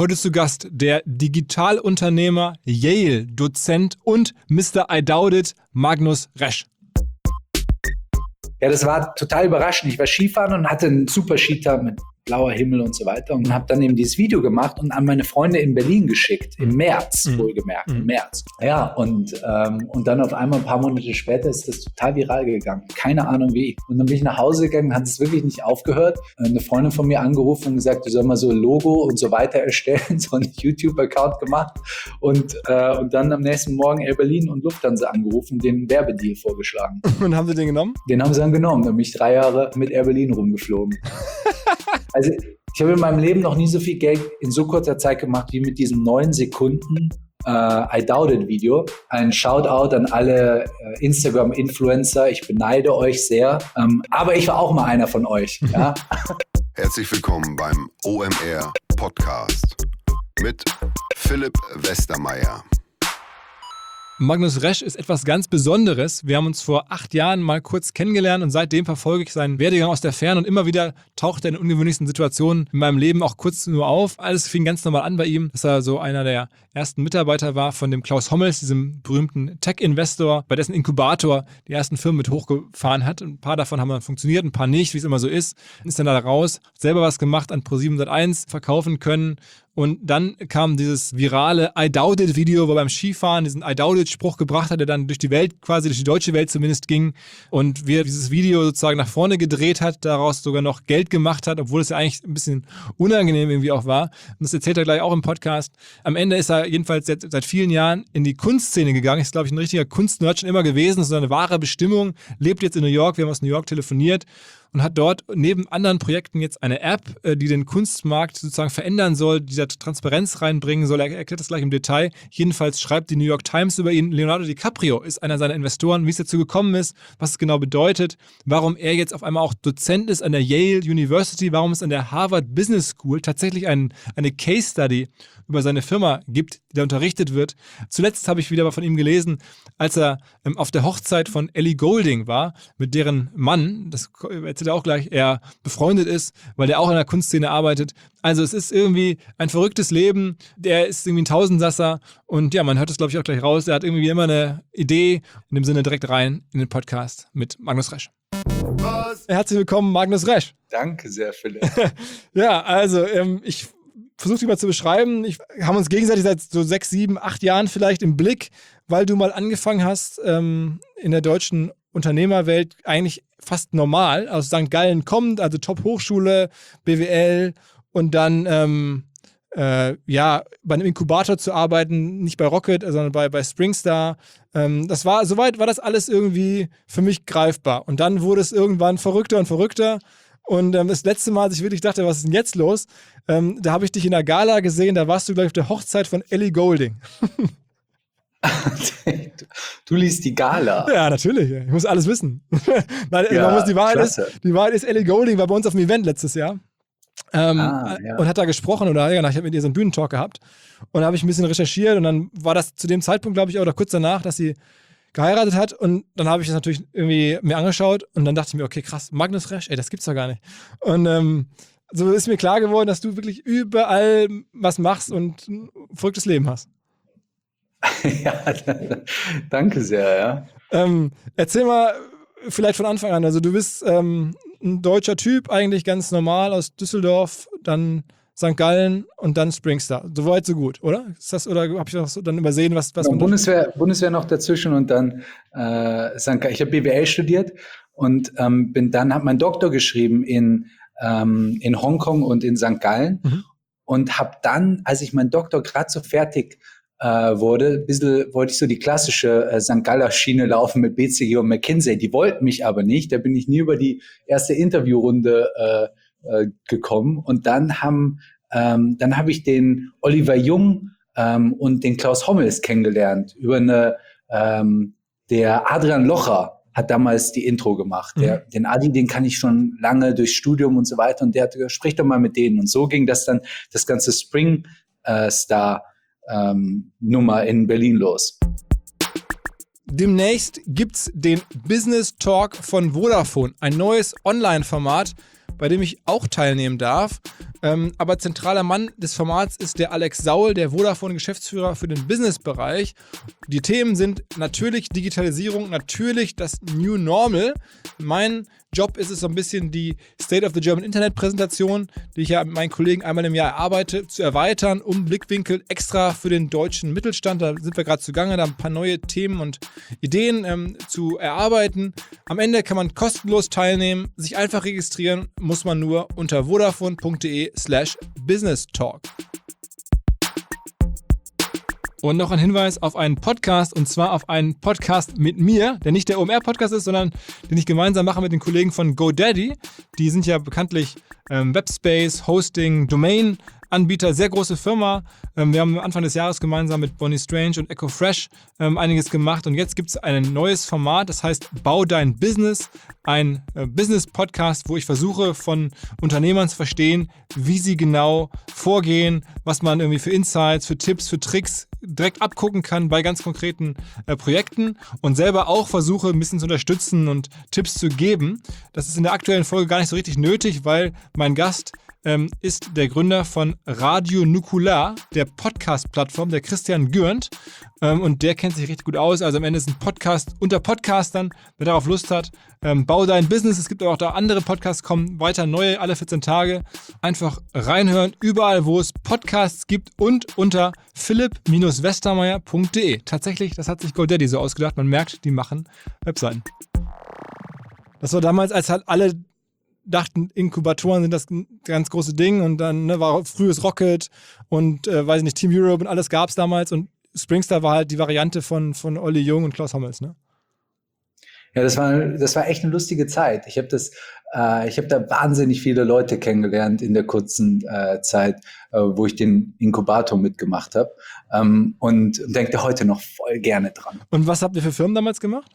Heute zu Gast der Digitalunternehmer, Yale-Dozent und Mr. I Doubt It, Magnus Resch. Ja, das war total überraschend. Ich war Skifahren und hatte einen super Skitag mit blauer Himmel und so weiter und habe dann eben dieses Video gemacht und an meine Freunde in Berlin geschickt, im März, wohlgemerkt, im März. Ja, und dann auf einmal ein paar Monate später ist das total viral gegangen. Keine Ahnung wie. Und dann bin ich nach Hause gegangen, hat es wirklich nicht aufgehört. Eine Freundin von mir angerufen und gesagt, du soll mal so ein Logo und so weiter erstellen, so einen YouTube-Account gemacht und dann am nächsten Morgen Air Berlin und Lufthansa angerufen, den Werbedeal vorgeschlagen. Und haben sie den genommen? Den haben sie dann genommen. Da bin ich 3 Jahre mit Air Berlin rumgeflogen. Also ich habe in meinem Leben noch nie so viel Geld in so kurzer Zeit gemacht wie mit diesem 9 Sekunden I Doubt It Video. Ein Shoutout an alle Instagram-Influencer. Ich beneide euch sehr. Aber ich war auch mal einer von euch. Ja? Herzlich willkommen beim OMR Podcast mit Philipp Westermeier. Magnus Resch ist etwas ganz Besonderes. Wir haben uns vor 8 Jahren mal kurz kennengelernt und seitdem verfolge ich seinen Werdegang aus der Ferne und immer wieder taucht er in ungewöhnlichsten Situationen in meinem Leben auch kurz nur auf. Alles fing ganz normal an bei ihm, dass er so einer der ersten Mitarbeiter war von dem Klaus Hommels, diesem berühmten Tech-Investor, bei dessen Inkubator die ersten Firmen mit hochgefahren hat. Ein paar davon haben dann funktioniert, ein paar nicht, wie es immer so ist. Ist dann da raus, hat selber was gemacht, an Pro7 Sat.1 verkaufen können. Und dann kam dieses virale I Doubt It Video, wo er beim Skifahren diesen I Doubt It Spruch gebracht hat, der dann durch die Welt, quasi durch die deutsche Welt zumindest ging. Und wie er dieses Video sozusagen nach vorne gedreht hat, daraus sogar noch Geld gemacht hat, obwohl es ja eigentlich ein bisschen unangenehm irgendwie auch war. Und das erzählt er gleich auch im Podcast. Am Ende ist er jedenfalls seit vielen Jahren in die Kunstszene gegangen. Ist, glaube ich, ein richtiger Kunstnerd schon immer gewesen. Das ist eine wahre Bestimmung. Lebt jetzt in New York. Wir haben aus New York telefoniert. Und hat dort neben anderen Projekten jetzt eine App, die den Kunstmarkt sozusagen verändern soll, die da Transparenz reinbringen soll. Er erklärt das gleich im Detail. Jedenfalls schreibt die New York Times über ihn. Leonardo DiCaprio ist einer seiner Investoren. Wie es dazu gekommen ist, was es genau bedeutet, warum er jetzt auf einmal auch Dozent ist an der Yale University, warum es an der Harvard Business School tatsächlich eine Case Study über seine Firma gibt, die da unterrichtet wird. Zuletzt habe ich wieder von ihm gelesen, als er auf der Hochzeit von Ellie Goulding war, mit deren Mann, das erzählt er auch gleich, er befreundet ist, weil der auch in der Kunstszene arbeitet. Also es ist irgendwie ein verrücktes Leben, der ist irgendwie ein Tausendsasser und ja, man hört es glaube ich auch gleich raus, er hat irgendwie immer eine Idee, in dem Sinne direkt rein in den Podcast mit Magnus Resch. Herzlich willkommen, Magnus Resch. Danke sehr, Philipp. Ja, also ich versuche dich mal zu beschreiben. Wir haben uns gegenseitig seit so 6, 7, 8 Jahren vielleicht im Blick, weil du mal angefangen hast, in der deutschen Unternehmerwelt eigentlich fast normal, aus St. Gallen kommt, also Top-Hochschule, BWL und dann bei einem Inkubator zu arbeiten, nicht bei Rocket, sondern bei Springstar. Soweit war das alles irgendwie für mich greifbar. Und dann wurde es irgendwann verrückter und verrückter. Und das letzte Mal, als ich wirklich dachte, was ist denn jetzt los, da habe ich dich in der Gala gesehen, da warst du gleich auf der Hochzeit von Ellie Goulding. Du liest die Gala. Ja, natürlich. Ich muss alles wissen. Nein, Ja, die Wahrheit ist, Ellie Goulding war bei uns auf dem Event letztes Jahr. Und hat da gesprochen ich habe mit ihr so einen Bühnentalk gehabt und da habe ich ein bisschen recherchiert und dann war das zu dem Zeitpunkt, glaube ich, oder kurz danach, dass sie geheiratet hat und dann habe ich das natürlich irgendwie mir angeschaut und dann dachte ich mir, okay, krass, Magnus Resch, das gibt's doch gar nicht. Und so ist mir klar geworden, dass du wirklich überall was machst und ein verrücktes Leben hast. Ja, danke sehr, ja. Erzähl mal vielleicht von Anfang an, also du bist ein deutscher Typ, eigentlich ganz normal aus Düsseldorf, dann St. Gallen und dann Springstar. So weit, so gut, oder? Ist das, oder habe ich das dann übersehen, was man Bundeswehr noch dazwischen und dann St. Gallen. Ich habe BWL studiert und habe meinen Doktor geschrieben in Hongkong und in St. Gallen und habe dann, als ich meinen Doktor gerade so fertig wollte ich so die klassische St. Galler Schiene laufen mit BCG und McKinsey. Die wollten mich aber nicht. Da bin ich nie über die erste Interviewrunde gekommen. Und dann habe ich den Oliver Jung und den Klaus Hommels kennengelernt. Der Adrian Locher hat damals die Intro gemacht. Den Adi, den kann ich schon lange durch Studium und so weiter. Und der hat gesagt, sprich doch mal mit denen. Und so ging das dann, das ganze Springstar Nummer in Berlin los. Demnächst gibt's den Business Talk von Vodafone, ein neues Online-Format, bei dem ich auch teilnehmen darf. Aber zentraler Mann des Formats ist der Alex Saul, der Vodafone-Geschäftsführer für den Businessbereich. Die Themen sind natürlich Digitalisierung, natürlich das New Normal. Mein Job ist es so ein bisschen die State of the German Internet Präsentation, die ich ja mit meinen Kollegen einmal im Jahr erarbeite, zu erweitern, um Blickwinkel extra für den deutschen Mittelstand. Da sind wir gerade zugange, da ein paar neue Themen und Ideen zu erarbeiten. Am Ende kann man kostenlos teilnehmen, sich einfach registrieren, muss man nur unter vodafone.de/businesstalk. Und noch ein Hinweis auf einen Podcast, und zwar auf einen Podcast mit mir, der nicht der OMR-Podcast ist, sondern den ich gemeinsam mache mit den Kollegen von GoDaddy. Die sind ja bekanntlich Webspace, Hosting, Domain-Anbieter, sehr große Firma. Wir haben Anfang des Jahres gemeinsam mit Bonnie Strange und EchoFresh einiges gemacht. Und jetzt gibt es ein neues Format, das heißt Bau dein Business, ein Business-Podcast, wo ich versuche, von Unternehmern zu verstehen, wie sie genau vorgehen, was man irgendwie für Insights, für Tipps, für Tricks direkt abgucken kann bei ganz konkreten Projekten und selber auch versuche, ein bisschen zu unterstützen und Tipps zu geben. Das ist in der aktuellen Folge gar nicht so richtig nötig, weil mein Gast ist der Gründer von Radio Nukular, der Podcast-Plattform, der Christian Gürnt. Und der kennt sich richtig gut aus. Also am Ende ist ein Podcast unter Podcastern, wer darauf Lust hat. Bau dein Business. Es gibt auch da andere Podcasts, kommen weiter neue alle 14 Tage. Einfach reinhören, überall, wo es Podcasts gibt und unter philipp-westermeier.de. Tatsächlich, das hat sich GoDaddy so ausgedacht. Man merkt, die machen Webseiten. Das war damals, als halt alle dachten, Inkubatoren sind das ganz große Ding und dann war frühes Rocket und weiß ich nicht, Team Europe und alles gab es damals und Springstar war halt die Variante von Olli Jung und Klaus Hommels, ne? Ja, das war echt eine lustige Zeit. Ich habe da wahnsinnig viele Leute kennengelernt in der kurzen Zeit, wo ich den Inkubator mitgemacht habe und denke da heute noch voll gerne dran. Und was habt ihr für Firmen damals gemacht?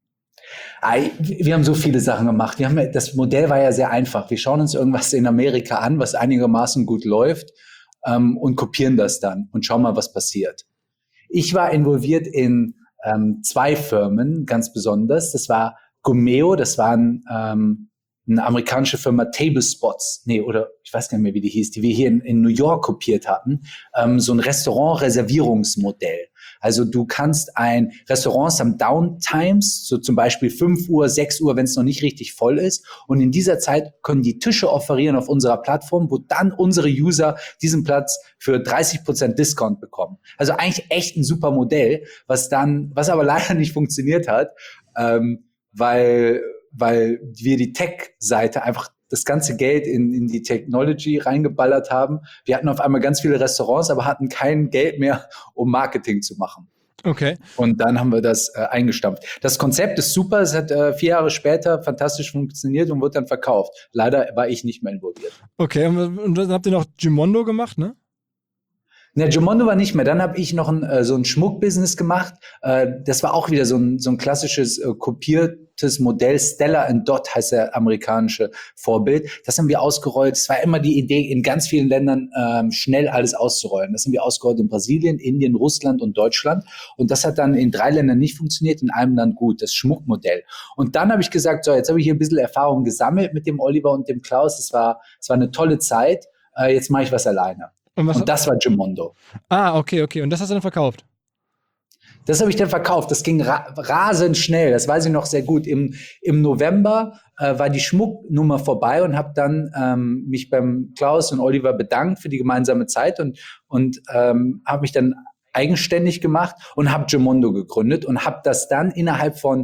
Wir haben so viele Sachen gemacht. Das Modell war ja sehr einfach. Wir schauen uns irgendwas in Amerika an, was einigermaßen gut läuft und kopieren das dann und schauen mal, was passiert. Ich war involviert in 2 Firmen, ganz besonders. Das war Gumeo, das war eine amerikanische Firma, Tablespots, oder ich weiß gar nicht mehr, wie die hieß, die wir hier in New York kopiert hatten, so ein Restaurant-Reservierungsmodell. Also du kannst Restaurants haben Downtimes, so zum Beispiel 5 Uhr, 6 Uhr, wenn es noch nicht richtig voll ist. Und in dieser Zeit können die Tische offerieren auf unserer Plattform, wo dann unsere User diesen Platz für 30% Discount bekommen. Also eigentlich echt ein super Modell, was aber leider nicht funktioniert hat, weil wir die Tech-Seite einfach das ganze Geld in die Technology reingeballert haben. Wir hatten auf einmal ganz viele Restaurants, aber hatten kein Geld mehr, um Marketing zu machen. Okay. Und dann haben wir das eingestampft. Das Konzept ist super. Es hat 4 Jahre später fantastisch funktioniert und wurde dann verkauft. Leider war ich nicht mehr involviert. Okay, und dann habt ihr noch Gimondo gemacht, ne? Ne, Gimondo war nicht mehr. Dann habe ich noch so ein Schmuckbusiness gemacht. Das war auch wieder so ein klassisches kopiertes Modell. Stella & Dot heißt der amerikanische Vorbild. Das haben wir ausgerollt. Es war immer die Idee, in ganz vielen Ländern schnell alles auszurollen. Das haben wir ausgerollt in Brasilien, Indien, Russland und Deutschland. Und das hat dann in 3 Ländern nicht funktioniert, in einem Land gut, das Schmuckmodell. Und dann habe ich gesagt, so, jetzt habe ich hier ein bisschen Erfahrung gesammelt mit dem Oliver und dem Klaus. Es war eine tolle Zeit. Jetzt mache ich was alleine. Und das war Gimondo. Ah, okay. Und das hast du dann verkauft? Das habe ich dann verkauft. Das ging rasend schnell. Das weiß ich noch sehr gut. Im November war die Schmucknummer vorbei und habe dann mich beim Klaus und Oliver bedankt für die gemeinsame Zeit und habe mich dann eigenständig gemacht und habe Gimondo gegründet und habe das dann innerhalb von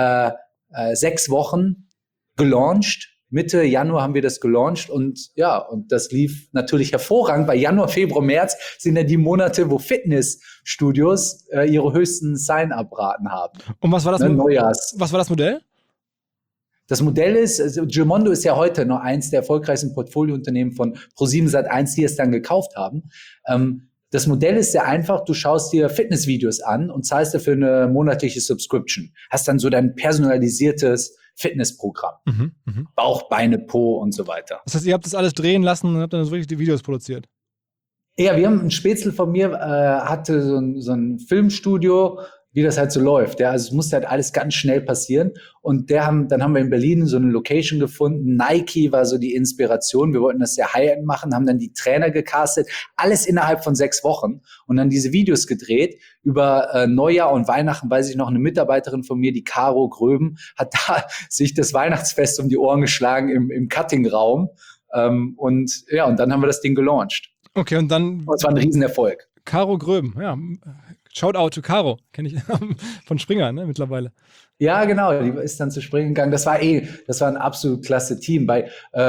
6 Wochen gelauncht. Mitte Januar haben wir das gelauncht und das lief natürlich hervorragend, weil Januar, Februar, März sind ja die Monate, wo Fitnessstudios ihre höchsten Sign-up-Raten haben. Und was war das? Was war das Modell? Das Modell ist, also Gimondo ist ja heute noch eins der erfolgreichsten Portfoliounternehmen von ProSiebenSat.1, die es dann gekauft haben. Das Modell ist sehr einfach. Du schaust dir Fitnessvideos an und zahlst dafür eine monatliche Subscription. Hast dann so dein personalisiertes Fitnessprogramm. Bauch, Beine, Po und so weiter. Das heißt, ihr habt das alles drehen lassen und habt dann wirklich die Videos produziert? Ja, wir haben ein Spätzle von mir, hatte so ein Filmstudio wie das halt so läuft. Ja. Also es musste halt alles ganz schnell passieren. Und dann haben wir in Berlin so eine Location gefunden. Nike war so die Inspiration. Wir wollten das sehr high-end machen, haben dann die Trainer gecastet. Alles innerhalb von 6 Wochen. Und dann diese Videos gedreht. Über Neujahr und Weihnachten, weiß ich noch, eine Mitarbeiterin von mir, die Caro Gröben, hat da sich das Weihnachtsfest um die Ohren geschlagen im Cutting-Raum. Und dann haben wir das Ding gelauncht. Okay, und dann... Das war ein Riesenerfolg. Caro Gröben, ja. Shoutout to Caro, kenne ich von Springer, ne, mittlerweile. Ja, genau, die ist dann zu Springen gegangen. Das war ein absolut klasse Team. Bei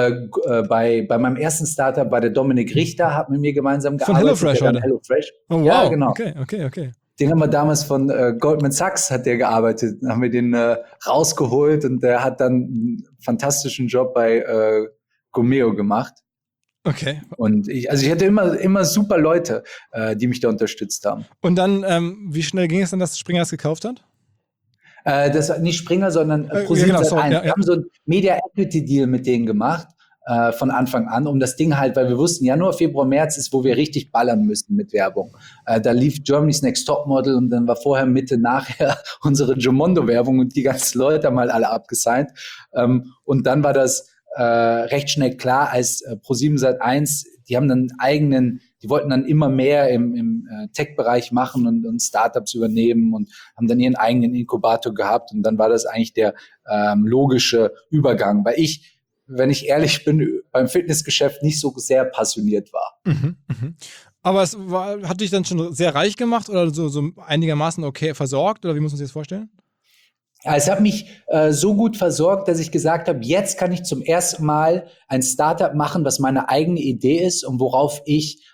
meinem ersten Startup bei der Dominik Richter, hat mit mir gemeinsam gearbeitet. Von HelloFresh, oder? HelloFresh. Oh, wow. Ja, genau. Okay. Den haben wir damals von Goldman Sachs, hat der gearbeitet. Dann haben wir den rausgeholt und der hat dann einen fantastischen Job bei Gomeo gemacht. Okay. Und ich hatte immer super Leute, die mich da unterstützt haben. Und dann, wie schnell ging es dann, dass Springer es gekauft hat? Das war nicht Springer, sondern ProSiebenSat.1. Wir haben so einen Media Equity Deal mit denen gemacht, von Anfang an, um das Ding halt, weil wir wussten, Januar, Februar, März ist, wo wir richtig ballern müssen mit Werbung. Da lief Germany's Next Topmodel und dann war vorher, Mitte, nachher unsere Jomondo-Werbung und die ganzen Leute haben halt alle abgesigned. Und dann war das recht schnell klar, als ProSiebenSat.1, die wollten dann immer mehr im Tech-Bereich machen und Startups übernehmen und haben dann ihren eigenen Inkubator gehabt und dann war das eigentlich der logische Übergang, weil ich, wenn ich ehrlich bin, beim Fitnessgeschäft nicht so sehr passioniert war. Aber hat dich dann schon sehr reich gemacht oder so einigermaßen okay versorgt oder wie muss man sich das vorstellen? Es hat mich so gut versorgt, dass ich gesagt habe, jetzt kann ich zum ersten Mal ein Startup machen, was meine eigene Idee ist und worauf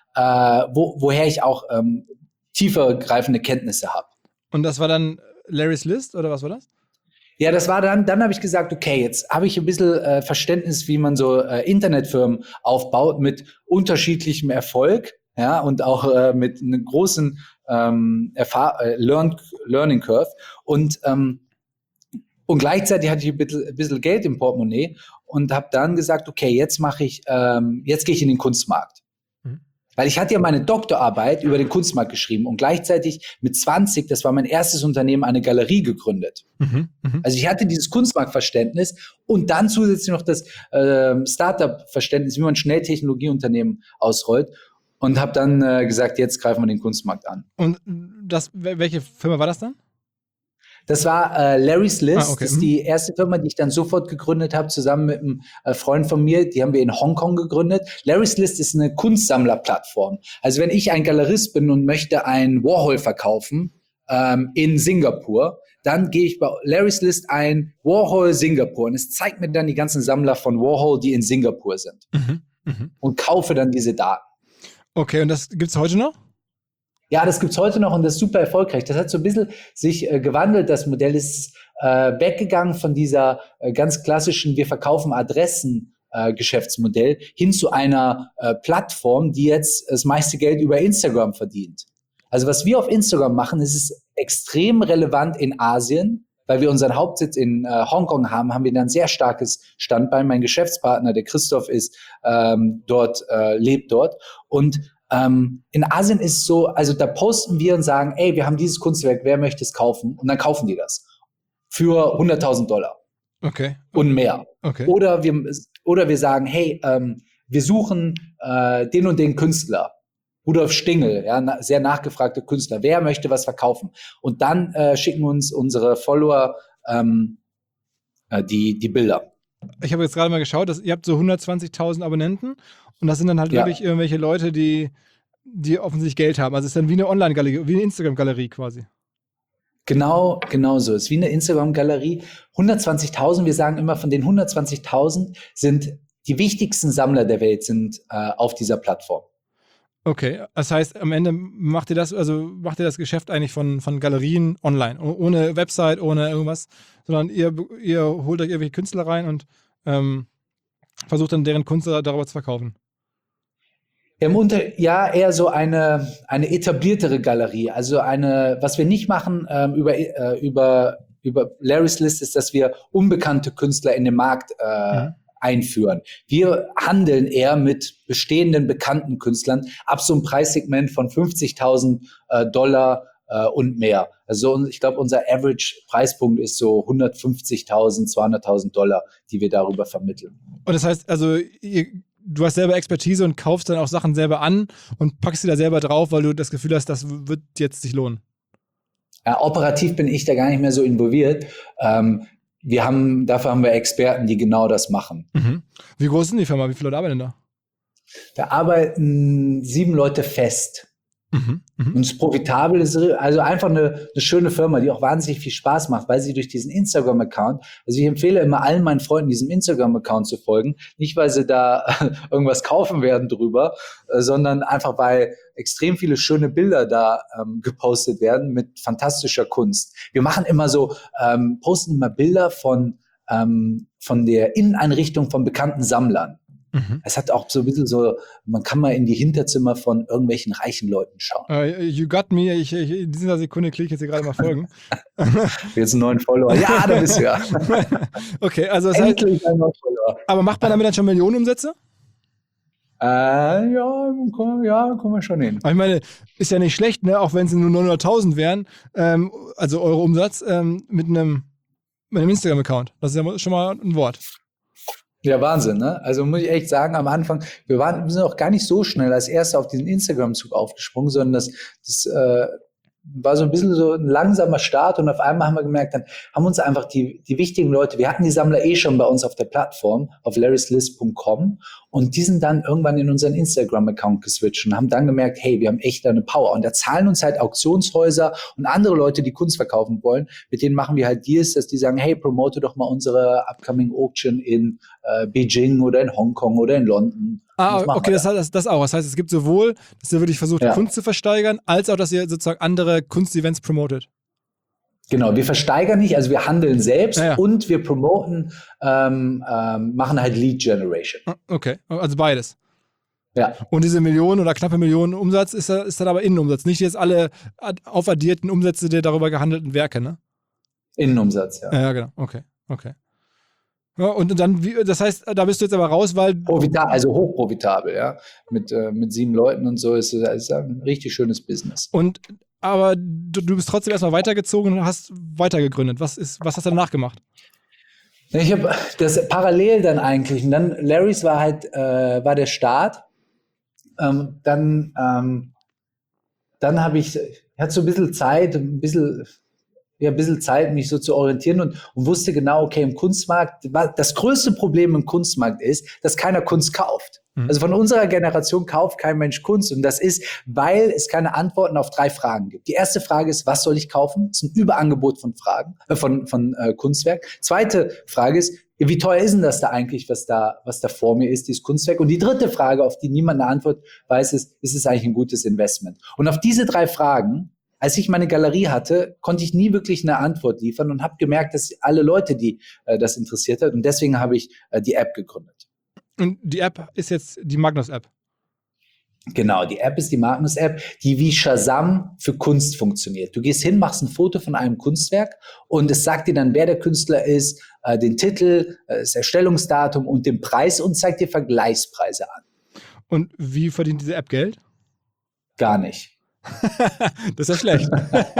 woher ich auch tiefergreifende Kenntnisse habe. Und das war dann Larry's List oder was war das? Ja, das war dann habe ich gesagt, okay, jetzt habe ich ein bisschen Verständnis, wie man so Internetfirmen aufbaut mit unterschiedlichem Erfolg, ja, und auch mit einem großen Learning Curve und gleichzeitig hatte ich ein bisschen Geld im Portemonnaie und habe dann gesagt, okay, jetzt gehe ich in den Kunstmarkt. Weil ich hatte ja meine Doktorarbeit über den Kunstmarkt geschrieben und gleichzeitig mit 20, das war mein erstes Unternehmen, eine Galerie gegründet. Also ich hatte dieses Kunstmarktverständnis und dann zusätzlich noch das Startup-Verständnis, wie man schnell Technologieunternehmen ausrollt und habe dann gesagt, jetzt greifen wir den Kunstmarkt an. Und welche Firma war das dann? Das war Larry's List. Okay. Das ist die erste Firma, die ich dann sofort gegründet habe, zusammen mit einem Freund von mir. Die haben wir in Hongkong gegründet. Larry's List ist eine Kunstsammlerplattform. Also wenn ich ein Galerist bin und möchte ein Warhol verkaufen in Singapur, dann gehe ich bei Larry's List ein Warhol Singapur und es zeigt mir dann die ganzen Sammler von Warhol, die in Singapur sind und kaufe dann diese Daten. Okay, und das gibt's heute noch? Ja, das gibt's heute noch und das ist super erfolgreich. Das hat so ein bisschen sich gewandelt. Das Modell ist weggegangen von dieser ganz klassischen wir verkaufen Adressen Geschäftsmodell hin zu einer Plattform, die jetzt das meiste Geld über Instagram verdient. Also was wir auf Instagram machen, ist extrem relevant in Asien, weil wir unseren Hauptsitz in Hongkong haben wir dann ein sehr starkes Standbein. Mein Geschäftspartner, der Christoph, lebt dort und in Asien ist es so, also da posten wir und sagen, ey, wir haben dieses Kunstwerk, wer möchte es kaufen? Und dann kaufen die das für $100.000. Okay. Und mehr. Okay. Oder wir sagen, hey, wir suchen den und den Künstler. Rudolf Stingel, ja, sehr nachgefragter Künstler. Wer möchte was verkaufen? Und dann schicken uns unsere Follower die Bilder. Ich habe jetzt gerade mal geschaut, ihr habt so 120.000 Abonnenten und das sind dann halt wirklich irgendwelche Leute, die offensichtlich Geld haben. Also es ist dann wie eine Online-Galerie, wie eine Instagram-Galerie quasi. Genau so. Es ist wie eine Instagram-Galerie. 120.000, wir sagen immer, von den 120.000 sind die wichtigsten Sammler der Welt sind auf dieser Plattform. Okay, das heißt, am Ende macht ihr das Geschäft eigentlich von Galerien online, ohne Website, ohne irgendwas, sondern ihr holt euch irgendwelche Künstler rein und versucht dann deren Kunst darüber zu verkaufen. Eher so eine etabliertere Galerie. Also was wir nicht machen über Larry's List ist, dass wir unbekannte Künstler in den Markt einführen. Wir handeln eher mit bestehenden, bekannten Künstlern ab so einem Preissegment von $50.000 und mehr. Also ich glaube, unser Average-Preispunkt ist so 150.000, 200.000 $, die wir darüber vermitteln. Und das heißt, also du hast selber Expertise und kaufst dann auch Sachen selber an und packst sie da selber drauf, weil du das Gefühl hast, das wird jetzt sich lohnen. Ja, operativ bin ich da gar nicht mehr so involviert. Dafür haben wir Experten, die genau das machen. Mhm. Wie groß ist denn die Firma? Wie viele Leute arbeiten da? Da arbeiten 7 Leute fest. Mhm. Mhm. Und es ist profitabel, ist also einfach eine schöne Firma, die auch wahnsinnig viel Spaß macht, weil sie durch diesen Instagram-Account, also ich empfehle immer allen meinen Freunden, diesem Instagram-Account zu folgen, nicht weil sie da irgendwas kaufen werden drüber, sondern einfach weil extrem viele schöne Bilder da gepostet werden mit fantastischer Kunst. Wir machen immer so, posten immer Bilder von der Inneneinrichtung von bekannten Sammlern. Mhm. Es hat auch so ein bisschen so, man kann mal in die Hinterzimmer von irgendwelchen reichen Leuten schauen. You got me. In dieser Sekunde klicke ich jetzt hier gerade mal folgen. Jetzt einen neuen Follower. Ja, da bist du ja. Okay, also das heißt, Endlich ein neuer Follower. aber macht man damit dann schon Millionenumsätze? Ja, kommen wir schon hin. Aber ich meine, ist ja nicht schlecht, ne? Auch wenn es nur 900.000 wären, also eure Umsatz, mit einem Instagram-Account. Das ist ja schon mal ein Wort. Ja, Wahnsinn, ne? Also muss ich echt sagen, am Anfang, wir sind auch gar nicht so schnell als Erste auf diesen Instagram-Zug aufgesprungen, sondern das war so ein bisschen so ein langsamer Start und auf einmal haben wir gemerkt, dann haben uns einfach die wichtigen Leute, wir hatten die Sammler schon bei uns auf der Plattform, auf larryslist.com und die sind dann irgendwann in unseren Instagram-Account geswitcht und haben dann gemerkt, hey, wir haben echt eine Power und da zahlen uns halt Auktionshäuser und andere Leute, die Kunst verkaufen wollen, mit denen machen wir halt Deals, dass die sagen, hey, promote doch mal unsere upcoming Auction in Beijing oder in Hongkong oder in London. Okay, das auch. Das heißt, es gibt sowohl, dass ihr wirklich versucht, Kunst zu versteigern, als auch, dass ihr sozusagen andere Kunstevents promotet. Genau, wir versteigern nicht, also wir handeln selbst und wir promoten, machen halt Lead Generation. Okay, also beides. Ja. Und diese Millionen oder knappe Millionen Umsatz ist dann aber Innenumsatz, nicht jetzt alle aufaddierten Umsätze der darüber gehandelten Werke, ne? Innenumsatz, ja. Ja, genau, okay. Ja, und dann, das heißt, da bist du jetzt aber raus, weil... Also hochprofitabel, ja. Mit 7 Leuten und so ist ein richtig schönes Business. Aber du bist trotzdem erstmal weitergezogen und hast weitergegründet. Was hast du danach gemacht? Ich habe das parallel dann eigentlich. Und dann Larry's war der Start. Dann habe ich hatte so ein bisschen Zeit, mich so zu orientieren und wusste genau, okay, im Kunstmarkt, das größte Problem im Kunstmarkt ist, dass keiner Kunst kauft. Also von unserer Generation kauft kein Mensch Kunst und das ist, weil es keine Antworten auf 3 Fragen gibt. Die erste Frage ist, was soll ich kaufen? Das ist ein Überangebot von von Kunstwerk. Zweite Frage ist, wie teuer ist denn das da eigentlich, was da vor mir ist, dieses Kunstwerk? Und die dritte Frage, auf die niemand eine Antwort weiß, ist es eigentlich ein gutes Investment? Und auf diese 3 Fragen, als ich meine Galerie hatte, konnte ich nie wirklich eine Antwort liefern und habe gemerkt, dass alle Leute, die das interessiert hat, und deswegen habe ich die App gegründet. Und die App ist jetzt die Magnus-App? Genau, die App ist die Magnus-App, die wie Shazam für Kunst funktioniert. Du gehst hin, machst ein Foto von einem Kunstwerk und es sagt dir dann, wer der Künstler ist, den Titel, das Erstellungsdatum und den Preis und zeigt dir Vergleichspreise an. Und wie verdient diese App Geld? Gar nicht. Das ist ja schlecht.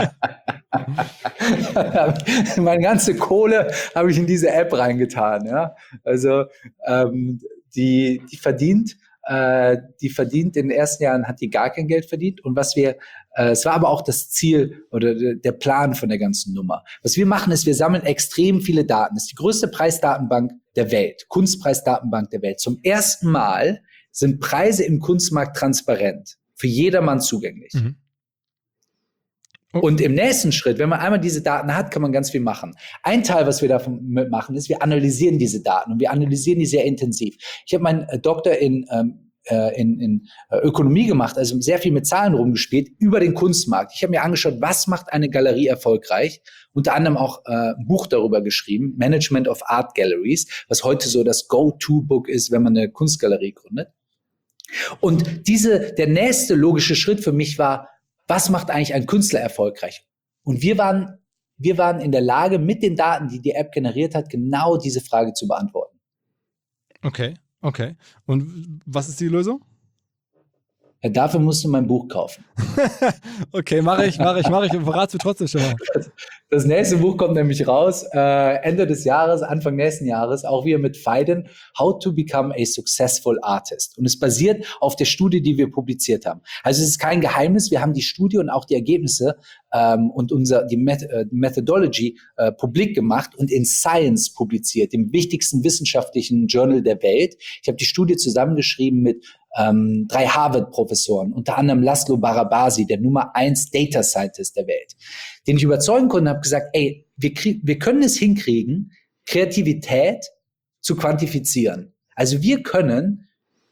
Meine ganze Kohle habe ich in diese App reingetan. Ja? Also die verdient in den ersten Jahren hat die gar kein Geld verdient. Und es war aber auch das Ziel oder der Plan von der ganzen Nummer. Was wir machen, ist, wir sammeln extrem viele Daten. Das ist die größte Preisdatenbank der Welt, Kunstpreisdatenbank der Welt. Zum ersten Mal sind Preise im Kunstmarkt transparent, für jedermann zugänglich. Mhm. Und im nächsten Schritt, wenn man einmal diese Daten hat, kann man ganz viel machen. Ein Teil, was wir davon mitmachen, ist, wir analysieren diese Daten und wir analysieren die sehr intensiv. Ich habe meinen Doktor in Ökonomie gemacht, also sehr viel mit Zahlen rumgespielt über den Kunstmarkt. Ich habe mir angeschaut, was macht eine Galerie erfolgreich? Unter anderem auch ein Buch darüber geschrieben, Management of Art Galleries, was heute so das Go-To-Book ist, wenn man eine Kunstgalerie gründet. Und der nächste logische Schritt für mich war, was macht eigentlich ein Künstler erfolgreich? Und wir waren in der Lage, mit den Daten, die die App generiert hat, genau diese Frage zu beantworten. Okay. Und was ist die Lösung? Ja, dafür musst du mein Buch kaufen. Okay, mache ich. Verrat's mir trotzdem schon mal. Das nächste Buch kommt nämlich raus, Ende des Jahres, Anfang nächsten Jahres, auch wieder mit Phaidon, How to Become a Successful Artist. Und es basiert auf der Studie, die wir publiziert haben. Also es ist kein Geheimnis, wir haben die Studie und auch die Ergebnisse und die Methodology publik gemacht und in Science publiziert, dem wichtigsten wissenschaftlichen Journal der Welt. Ich habe die Studie zusammengeschrieben mit 3 Harvard-Professoren, unter anderem Laszlo Barabasi, der Nummer 1 Data Scientist der Welt, den ich überzeugen konnte und habe gesagt, ey, wir können es hinkriegen, Kreativität zu quantifizieren. Also wir können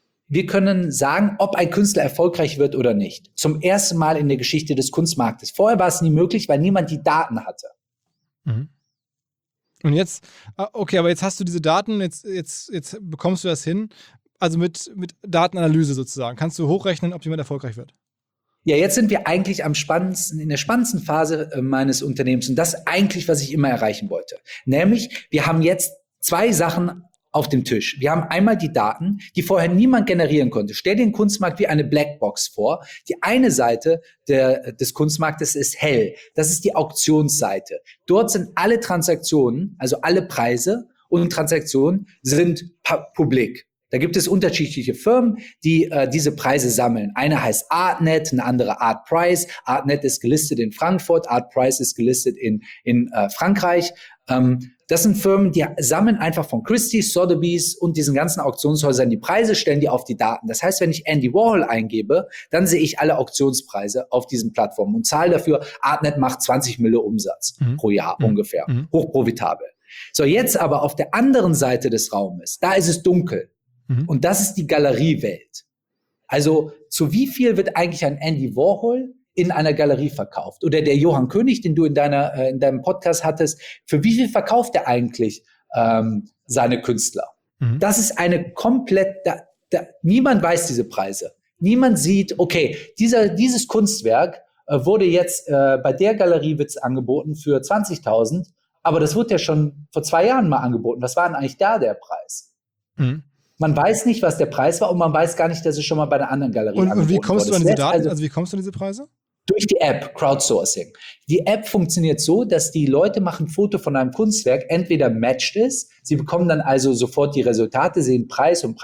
sagen, ob ein Künstler erfolgreich wird oder nicht. Zum ersten Mal in der Geschichte des Kunstmarktes. Vorher war es nie möglich, weil niemand die Daten hatte. Mhm. Und jetzt, okay, aber jetzt hast du diese Daten, jetzt bekommst du das hin. Also mit Datenanalyse sozusagen. Kannst du hochrechnen, ob jemand erfolgreich wird? Ja, jetzt sind wir eigentlich in der spannendsten Phase meines Unternehmens. Und das ist eigentlich, was ich immer erreichen wollte. Nämlich, wir haben jetzt 2 Sachen auf dem Tisch. Wir haben einmal die Daten, die vorher niemand generieren konnte. Stell dir den Kunstmarkt wie eine Blackbox vor. Die eine Seite des Kunstmarktes ist hell. Das ist die Auktionsseite. Dort sind alle Transaktionen, also alle Preise und Transaktionen sind publik. Da gibt es unterschiedliche Firmen, die diese Preise sammeln. Eine heißt Artnet, eine andere Artprice. Artnet ist gelistet in Frankfurt, Artprice ist gelistet in Frankreich. Das sind Firmen, die sammeln einfach von Christie's, Sotheby's und diesen ganzen Auktionshäusern die Preise, stellen die auf die Daten. Das heißt, wenn ich Andy Warhol eingebe, dann sehe ich alle Auktionspreise auf diesen Plattformen und zahle dafür. Artnet macht 20 Mille Umsatz pro Jahr ungefähr. Hochprofitabel. So, jetzt aber auf der anderen Seite des Raumes, da ist es dunkel. Und das ist die Galeriewelt. Also zu wie viel wird eigentlich ein Andy Warhol in einer Galerie verkauft? Oder der Johann König, den du in deinem Podcast hattest, für wie viel verkauft er eigentlich seine Künstler? Das ist eine komplett, niemand weiß diese Preise. Niemand sieht, okay, dieses Kunstwerk wurde jetzt, bei der Galerie wird es angeboten für 20.000, aber das wurde ja schon vor 2 Jahren mal angeboten. Was war denn eigentlich da der Preis? Man weiß nicht, was der Preis war und man weiß gar nicht, dass es schon mal bei einer anderen Galerie angeboten wurde. Und wie kommst du an diese Daten? Also wie kommst du an diese Preise? Durch die App, Crowdsourcing. Die App funktioniert so, dass die Leute machen ein Foto von einem Kunstwerk, entweder matched ist, sie bekommen dann also sofort die Resultate, sehen Preis und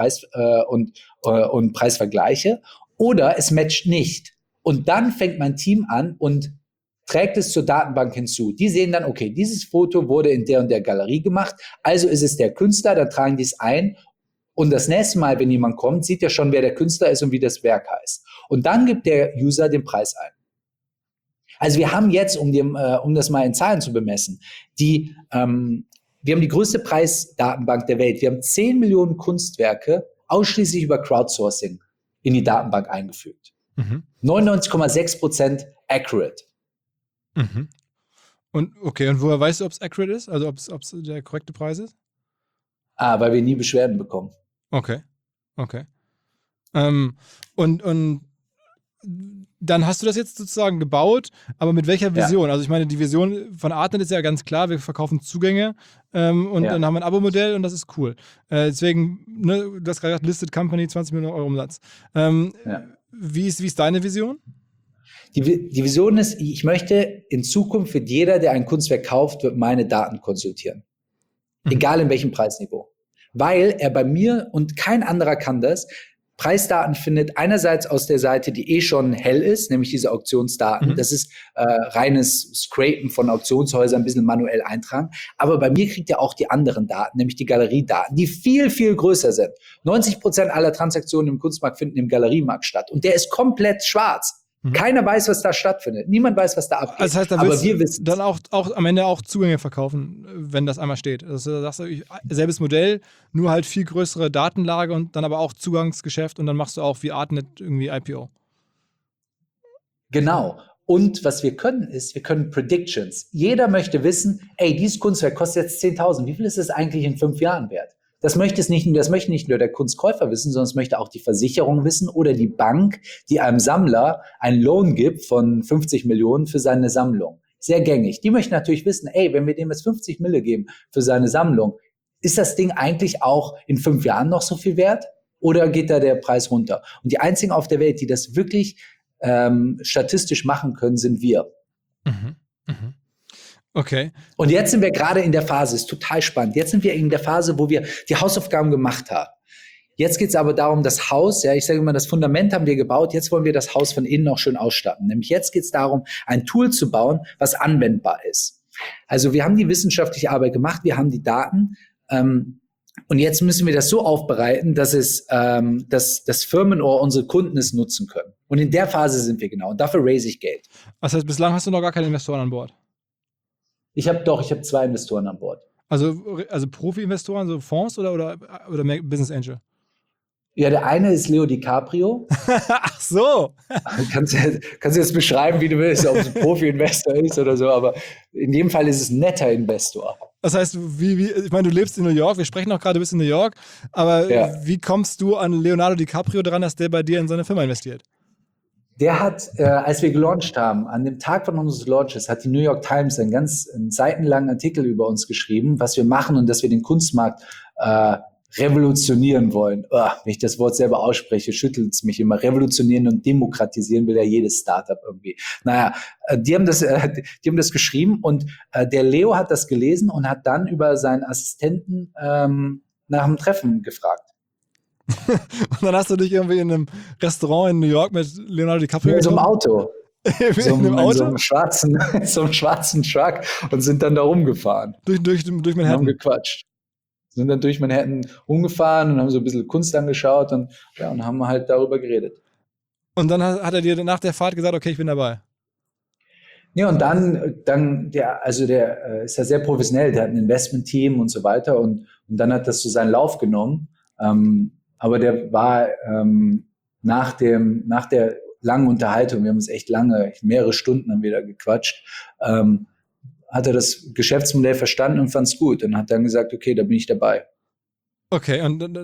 Preisvergleiche, oder es matcht nicht. Und dann fängt mein Team an und trägt es zur Datenbank hinzu. Die sehen dann, okay, dieses Foto wurde in der und der Galerie gemacht, also ist es der Künstler, dann tragen die es ein. Und das nächste Mal, wenn jemand kommt, sieht er schon, wer der Künstler ist und wie das Werk heißt. Und dann gibt der User den Preis ein. Also wir haben jetzt, um das mal in Zahlen zu bemessen, wir haben die größte Preisdatenbank der Welt. Wir haben 10 Millionen Kunstwerke ausschließlich über Crowdsourcing in die Datenbank eingefügt. 99,6% accurate. Und okay, und woher weißt du, ob es accurate ist? Also ob es der korrekte Preis ist? Weil wir nie Beschwerden bekommen. Okay. Und dann hast du das jetzt sozusagen gebaut, aber mit welcher Vision? Ja. Also ich meine, die Vision von Artnet ist ja ganz klar, wir verkaufen Zugänge dann haben wir ein Abo-Modell und das ist cool. Deswegen, du hast gerade gesagt, Listed Company, 20 Millionen Euro Umsatz. Wie ist deine Vision? Die Vision ist, ich möchte in Zukunft wird jeder, der ein Kunstwerk kauft, wird meine Daten konsultieren. Egal in welchem Preisniveau. Weil er bei mir und kein anderer kann das, Preisdaten findet einerseits aus der Seite, die schon hell ist, nämlich diese Auktionsdaten. Das ist reines Scrapen von Auktionshäusern, ein bisschen manuell eintragen. Aber bei mir kriegt er auch die anderen Daten, nämlich die Galeriedaten, die viel, viel größer sind. 90% aller Transaktionen im Kunstmarkt finden im Galeriemarkt statt. Und der ist komplett schwarz. Keiner weiß, was da stattfindet. Niemand weiß, was da abgeht. Also das heißt, aber wir wissen dann auch am Ende auch Zugänge verkaufen, wenn das einmal steht. Also sagst du, selbes Modell, nur halt viel größere Datenlage und dann aber auch Zugangsgeschäft und dann machst du auch wie Artnet irgendwie IPO. Genau. Und was wir können, ist, wir können Predictions. Jeder möchte wissen, dieses Kunstwerk kostet jetzt 10.000. Wie viel ist es eigentlich in 5 Jahren wert? Das möchte nicht nur der Kunstkäufer wissen, sondern es möchte auch die Versicherung wissen oder die Bank, die einem Sammler einen Loan gibt von 50 Millionen für seine Sammlung. Sehr gängig. Die möchten natürlich wissen, wenn wir dem jetzt 50 Mille geben für seine Sammlung, ist das Ding eigentlich auch in 5 Jahren noch so viel wert? oder geht da der Preis runter? Und die einzigen auf der Welt, die das wirklich statistisch machen können, sind wir. Mhm. Mhm. Okay. Und jetzt sind wir gerade in der Phase, ist total spannend, jetzt sind wir in der Phase, wo wir die Hausaufgaben gemacht haben. Jetzt geht es aber darum, das Haus, ja, ich sage immer, das Fundament haben wir gebaut, jetzt wollen wir das Haus von innen auch schön ausstatten. Nämlich jetzt geht es darum, ein Tool zu bauen, was anwendbar ist. Also wir haben die wissenschaftliche Arbeit gemacht, wir haben die Daten, und jetzt müssen wir das so aufbereiten, dass das Firmen oder unsere Kunden es nutzen können. Und in der Phase sind wir genau. Und dafür raise ich Geld. Das heißt, bislang hast du noch gar keine Investoren an Bord? Ich habe 2 Investoren an Bord. Also Profi-Investoren, so Fonds oder mehr Business Angel? Ja, der eine ist Leo DiCaprio. Ach so. Kannst du jetzt beschreiben, wie du willst, ob es ein Profi-Investor ist oder so, aber in dem Fall ist es ein netter Investor. Das heißt, ich meine, du lebst in New York, wir sprechen auch gerade, du bist in New York, aber Wie kommst du an Leonardo DiCaprio dran, dass der bei dir in seine Firma investiert? Der hat, als wir gelauncht haben, an dem Tag von unseres Launches, hat die New York Times einen seitenlangen Artikel über uns geschrieben, was wir machen und dass wir den Kunstmarkt revolutionieren wollen. Wenn ich das Wort selber ausspreche, schüttelt es mich immer. Revolutionieren und demokratisieren will ja jedes Startup irgendwie. Naja, die haben das geschrieben und der Leo hat das gelesen und hat dann über seinen Assistenten nach dem Treffen gefragt. Und dann hast du dich irgendwie in einem Restaurant in New York mit Leonardo DiCaprio in so einem Auto. in so einem schwarzen Truck und sind dann da rumgefahren. Durch Manhattan. Haben gequatscht. Sind dann durch Manhattan umgefahren und haben so ein bisschen Kunst angeschaut und haben halt darüber geredet. Und dann hat er dir nach der Fahrt gesagt, okay, ich bin dabei. Ja, und dann der ist ja sehr professionell, der hat ein Investment-Team und so weiter und dann hat das so seinen Lauf genommen. Aber der war nach der langen Unterhaltung, wir haben uns echt mehrere Stunden haben wir da gequatscht, hat er das Geschäftsmodell verstanden und fand es gut und hat dann gesagt, okay, da bin ich dabei. Okay,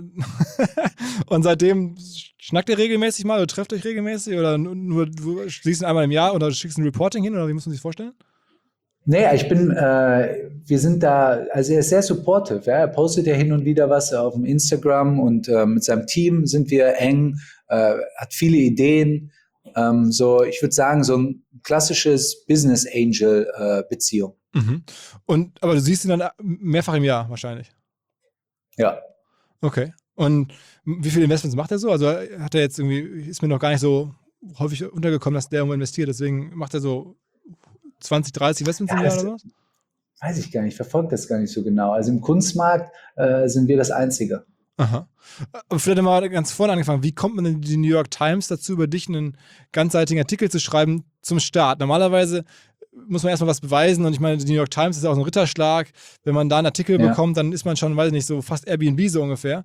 und seitdem schnackt ihr regelmäßig mal oder trefft euch regelmäßig oder nur du siehst ihn einmal im Jahr oder du schickst ein Reporting hin oder wie muss man sich vorstellen? Naja, wir sind da, also er ist sehr supportive, ja? Er postet ja hin und wieder was auf dem Instagram und mit seinem Team sind wir eng, hat viele Ideen, ich würde sagen, so ein klassisches Business Angel Beziehung. Mhm. Aber du siehst ihn dann mehrfach im Jahr wahrscheinlich? Ja. Okay. Und wie viele Investments macht er so? Also hat er jetzt ist mir noch gar nicht so häufig untergekommen, dass der irgendwo investiert, deswegen macht er so 20, 30 Investments im Jahr oder was? Weiß ich gar nicht, verfolgt das gar nicht so genau. Also im Kunstmarkt sind wir das Einzige. Aha. Aber vielleicht mal ganz vorne angefangen. Wie kommt man denn die New York Times dazu, über dich einen ganzseitigen Artikel zu schreiben zum Start? Normalerweise muss man erstmal was beweisen und ich meine, die New York Times ist ja auch so ein Ritterschlag. Wenn man da einen Artikel bekommt, dann ist man schon, weiß ich nicht, so fast Airbnb so ungefähr.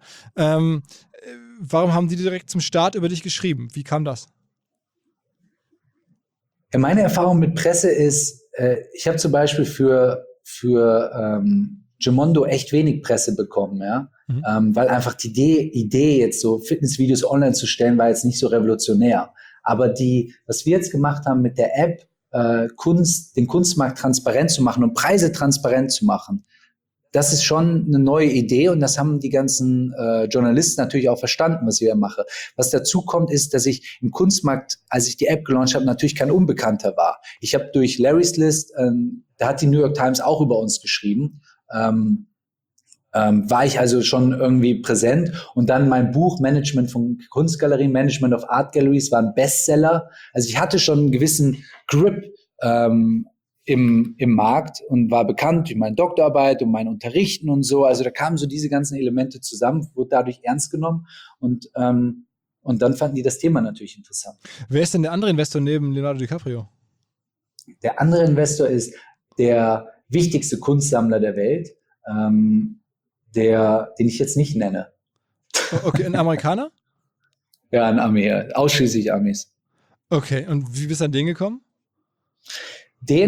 Warum haben die direkt zum Start über dich geschrieben? Wie kam das? Ja, meine Erfahrung mit Presse ist, ich habe zum Beispiel für Gemondo echt wenig Presse bekommen, ja. Weil einfach die Idee jetzt so Fitnessvideos online zu stellen, war jetzt nicht so revolutionär. Aber was wir jetzt gemacht haben mit der App, den Kunstmarkt transparent zu machen und Preise transparent zu machen, das ist schon eine neue Idee und das haben die ganzen Journalisten natürlich auch verstanden, was ich da mache. Was dazu kommt, ist, dass ich im Kunstmarkt, als ich die App gelauncht habe, natürlich kein Unbekannter war. Ich habe durch Larry's List, da hat die New York Times auch über uns geschrieben, war ich also schon irgendwie präsent. Und dann mein Buch Management von Kunstgalerien, Management of Art Galleries war ein Bestseller. Also ich hatte schon einen gewissen Grip im Markt und war bekannt durch meine Doktorarbeit und mein Unterrichten und so. Also da kamen so diese ganzen Elemente zusammen, wurde dadurch ernst genommen und dann fanden die das Thema natürlich interessant. Wer ist denn der andere Investor neben Leonardo DiCaprio? Der andere Investor ist der wichtigste Kunstsammler der Welt, den ich jetzt nicht nenne. Okay, ein Amerikaner? Ja, ein Ami, ausschließlich Amis. Okay, und wie bist du an den gekommen? Den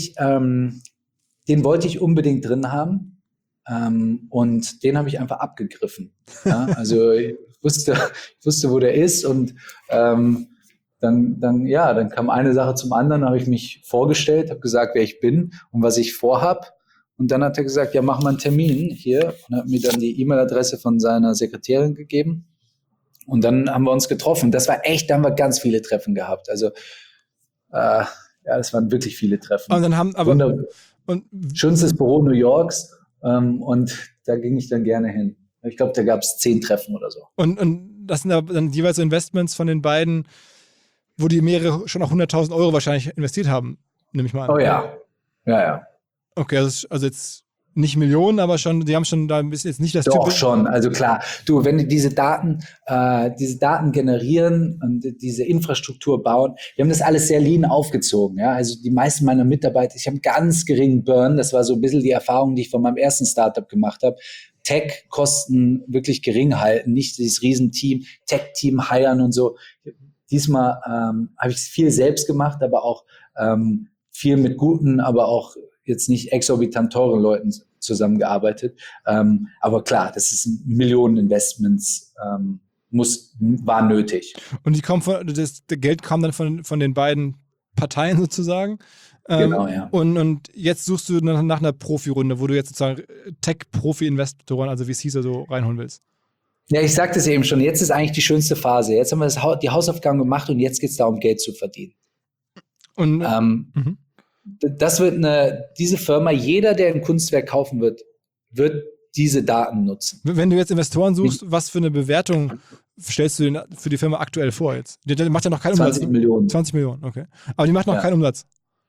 wollte ich unbedingt drin haben und den habe ich einfach abgegriffen. Ja? Also ich wusste, wo der ist und dann kam eine Sache zum anderen, habe ich mich vorgestellt, habe gesagt, wer ich bin und was ich vorhab. Und dann hat er gesagt, ja, mach mal einen Termin hier und hat mir dann die E-Mail-Adresse von seiner Sekretärin gegeben. Und dann haben wir uns getroffen. Das war echt, da haben wir ganz viele Treffen gehabt. Also, das waren wirklich viele Treffen. Und dann haben schönstes Büro New Yorks. Und da ging ich dann gerne hin. Ich glaube, da gab es 10 Treffen oder so. Und das sind dann jeweils so Investments von den beiden, wo die mehrere schon auch 100.000 Euro wahrscheinlich investiert haben, nehme ich mal an. Oh ja. Ja. Okay, also jetzt nicht Millionen, aber schon, die haben schon da ein bisschen jetzt nicht das Doch, schon. Also klar, du, wenn die diese Daten generieren und diese Infrastruktur bauen, wir haben das alles sehr lean aufgezogen. Ja? Also die meisten meiner Mitarbeiter, ich habe einen ganz geringen Burn, das war so ein bisschen die Erfahrung, die ich von meinem ersten Startup gemacht habe. Tech-Kosten wirklich gering halten, nicht dieses Riesenteam, Tech-Team hiren und so. Diesmal habe ich viel selbst gemacht, aber auch viel mit guten, aber auch jetzt nicht exorbitant teuren Leuten zusammengearbeitet. Aber klar, das ist Millionen-Investments, war nötig. Und das Geld kam dann von den beiden Parteien sozusagen. Genau, ja. Und jetzt suchst du nach einer Profi-Runde, wo du jetzt sozusagen Tech-Profi-Investoren, also VCs so reinholen willst. Ja, ich sagte es eben schon, jetzt ist eigentlich die schönste Phase. Jetzt haben wir die Hausaufgaben gemacht und jetzt geht es darum, Geld zu verdienen. Und das wird diese Firma, jeder, der ein Kunstwerk kaufen wird diese Daten nutzen. Wenn du jetzt Investoren suchst, was für eine Bewertung stellst du für die Firma aktuell vor jetzt? Die macht ja noch keinen 20 Umsatz. Millionen. 20 Millionen, okay. Aber die macht noch keinen Umsatz.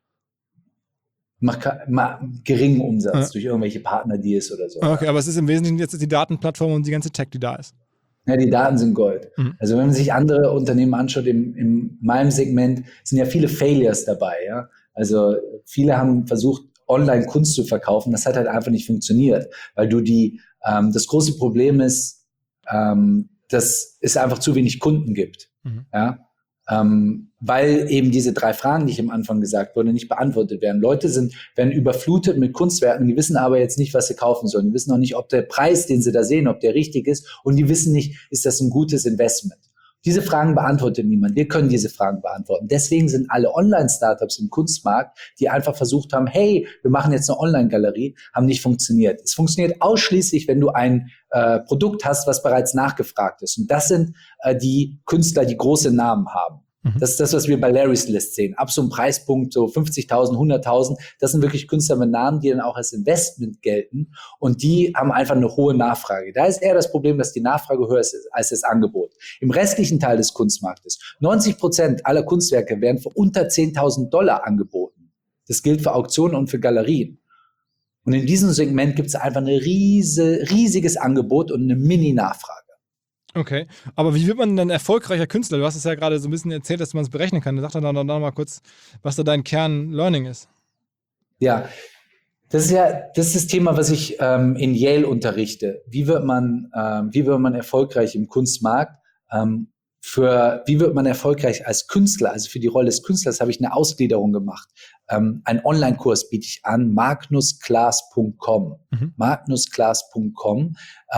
Macht geringen Umsatz durch irgendwelche Partner-Deals oder so. Okay, aber es ist im Wesentlichen jetzt die Datenplattform und die ganze Tech, die da ist. Ja, die Daten sind Gold. Also wenn man sich andere Unternehmen anschaut, in meinem Segment sind ja viele Failures dabei. Ja? Also viele haben versucht, online Kunst zu verkaufen. Das hat halt einfach nicht funktioniert, weil das große Problem ist, dass es einfach zu wenig Kunden gibt. Ja? Weil eben diese 3 Fragen, die ich am Anfang gesagt wurde, nicht beantwortet werden. Leute werden überflutet mit Kunstwerken, die wissen aber jetzt nicht, was sie kaufen sollen. Die wissen auch nicht, ob der Preis, den sie da sehen, ob der richtig ist. Und die wissen nicht, ist das ein gutes Investment? Diese Fragen beantwortet niemand. Wir können diese Fragen beantworten. Deswegen sind alle Online-Startups im Kunstmarkt, die einfach versucht haben, hey, wir machen jetzt eine Online-Galerie, haben nicht funktioniert. Es funktioniert ausschließlich, wenn du ein Produkt hast, was bereits nachgefragt ist. Und das sind die Künstler, die große Namen haben. Das ist das, was wir bei Larry's List sehen. Ab so einem Preispunkt, so 50.000, 100.000, das sind wirklich Künstler mit Namen, die dann auch als Investment gelten. Und die haben einfach eine hohe Nachfrage. Da ist eher das Problem, dass die Nachfrage höher ist als das Angebot. Im restlichen Teil des Kunstmarktes, 90% aller Kunstwerke werden für unter $10.000 angeboten. Das gilt für Auktionen und für Galerien. Und in diesem Segment gibt es einfach ein riesiges Angebot und eine Mini-Nachfrage. Okay, aber wie wird man dann erfolgreicher Künstler? Du hast es ja gerade so ein bisschen erzählt, dass man es berechnen kann. Sag dann noch mal kurz, was da dein Kern-Learning ist. Ja, das ist das Thema, was ich in Yale unterrichte. Wie wird man erfolgreich im Kunstmarkt? Wie wird man erfolgreich als Künstler? Also für die Rolle des Künstlers habe ich eine Ausgliederung gemacht. Einen Online-Kurs biete ich an, magnusklaas.com. Magnusklaas.com,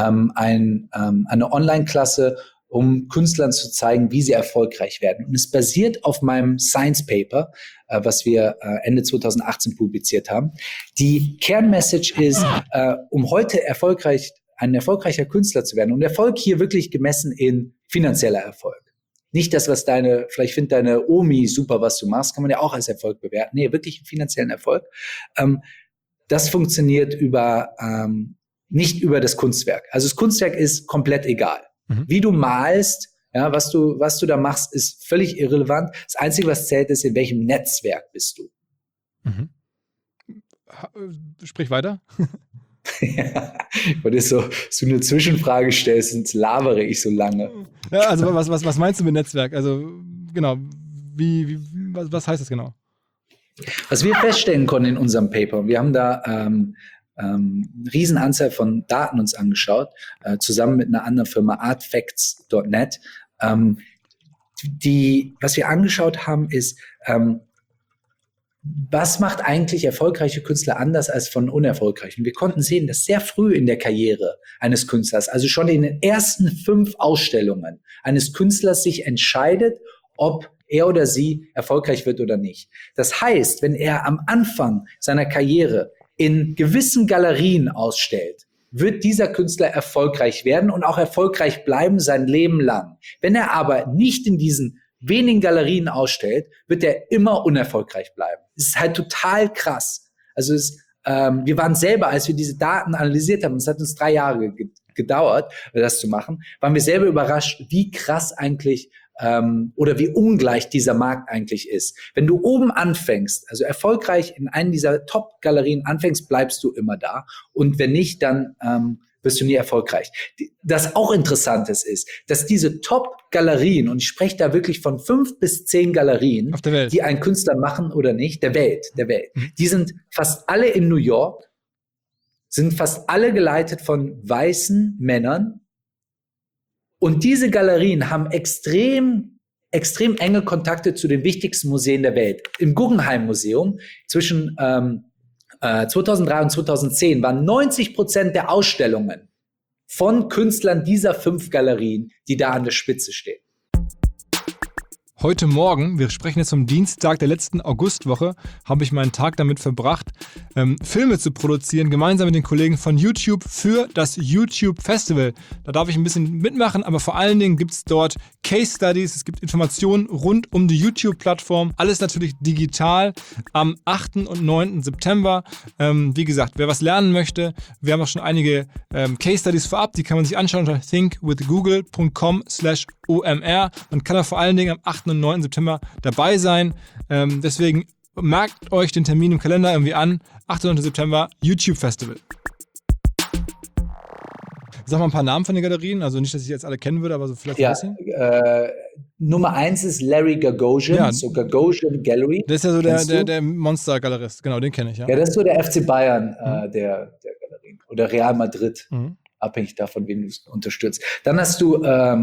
eine Online-Klasse, um Künstlern zu zeigen, wie sie erfolgreich werden. Und es basiert auf meinem Science Paper, was wir Ende 2018 publiziert haben. Die Kernmessage ist, um heute ein erfolgreicher Künstler zu werden. Und Erfolg hier wirklich gemessen in finanzieller Erfolg. Nicht das, was vielleicht findet deine Omi super, was du machst, kann man ja auch als Erfolg bewerten. Nee, wirklich einen finanziellen Erfolg. Das funktioniert nicht über das Kunstwerk. Also das Kunstwerk ist komplett egal. Wie du malst, ja, was du da machst, ist völlig irrelevant. Das Einzige, was zählt, ist, in welchem Netzwerk bist du. Sprich weiter. Ja, weil du so eine Zwischenfrage stellst, sonst labere ich so lange. Ja, also was meinst du mit Netzwerk? Also genau, was heißt das genau? Was wir feststellen konnten in unserem Paper, wir haben da eine Riesenanzahl von Daten uns angeschaut, zusammen mit einer anderen Firma, artfacts.net. Was wir angeschaut haben, ist, was macht eigentlich erfolgreiche Künstler anders als von unerfolgreichen? Wir konnten sehen, dass sehr früh in der Karriere eines Künstlers, also schon in den ersten 5 Ausstellungen eines Künstlers sich entscheidet, ob er oder sie erfolgreich wird oder nicht. Das heißt, wenn er am Anfang seiner Karriere in gewissen Galerien ausstellt, wird dieser Künstler erfolgreich werden und auch erfolgreich bleiben sein Leben lang. Wenn er aber nicht in diesen wenigen Galerien ausstellt, wird er immer unerfolgreich bleiben. Es ist halt total krass. Also wir waren selber, als wir diese Daten analysiert haben, es hat uns 3 Jahre gedauert, das zu machen, waren wir selber überrascht, wie krass eigentlich oder wie ungleich dieser Markt eigentlich ist. Wenn du oben anfängst, also erfolgreich in einen dieser Top-Galerien anfängst, bleibst du immer da. Und wenn nicht, dann wirst du nie erfolgreich. Das auch Interessantes ist, dass diese Top-Galerien, und ich spreche da wirklich von 5 bis 10 Galerien, auf der Welt, die einen Künstler machen oder nicht, der Welt, die sind fast alle in New York, sind fast alle geleitet von weißen Männern. Und diese Galerien haben extrem enge Kontakte zu den wichtigsten Museen der Welt. Im Guggenheim Museum zwischen 2003 und 2010 waren 90% der Ausstellungen von Künstlern dieser 5 Galerien, die da an der Spitze stehen. Heute Morgen, wir sprechen jetzt vom Dienstag der letzten Augustwoche, habe ich meinen Tag damit verbracht, Filme zu produzieren, gemeinsam mit den Kollegen von YouTube für das YouTube Festival. Da darf ich ein bisschen mitmachen, aber vor allen Dingen gibt es dort Case Studies, es gibt Informationen rund um die YouTube-Plattform, alles natürlich digital am 8. und 9. September. Wie gesagt, wer was lernen möchte, wir haben auch schon einige Case Studies vorab, die kann man sich anschauen unter thinkwithgoogle.com/OMR. Man kann da vor allen Dingen am 8. und 9. September dabei sein. Deswegen merkt euch den Termin im Kalender irgendwie an. 8. und 9. September, YouTube Festival. Sag mal ein paar Namen von den Galerien. Also nicht, dass ich jetzt alle kennen würde, aber so vielleicht ein bisschen. Nummer 1 ist Larry Gagosian, so Gagosian Gallery. Das ist ja so der Monster-Galerist. Genau, den kenne ich, ja. Ja, das ist so der FC Bayern der Galerien. Oder Real Madrid. Abhängig davon, wen du unterstützt. Dann hast du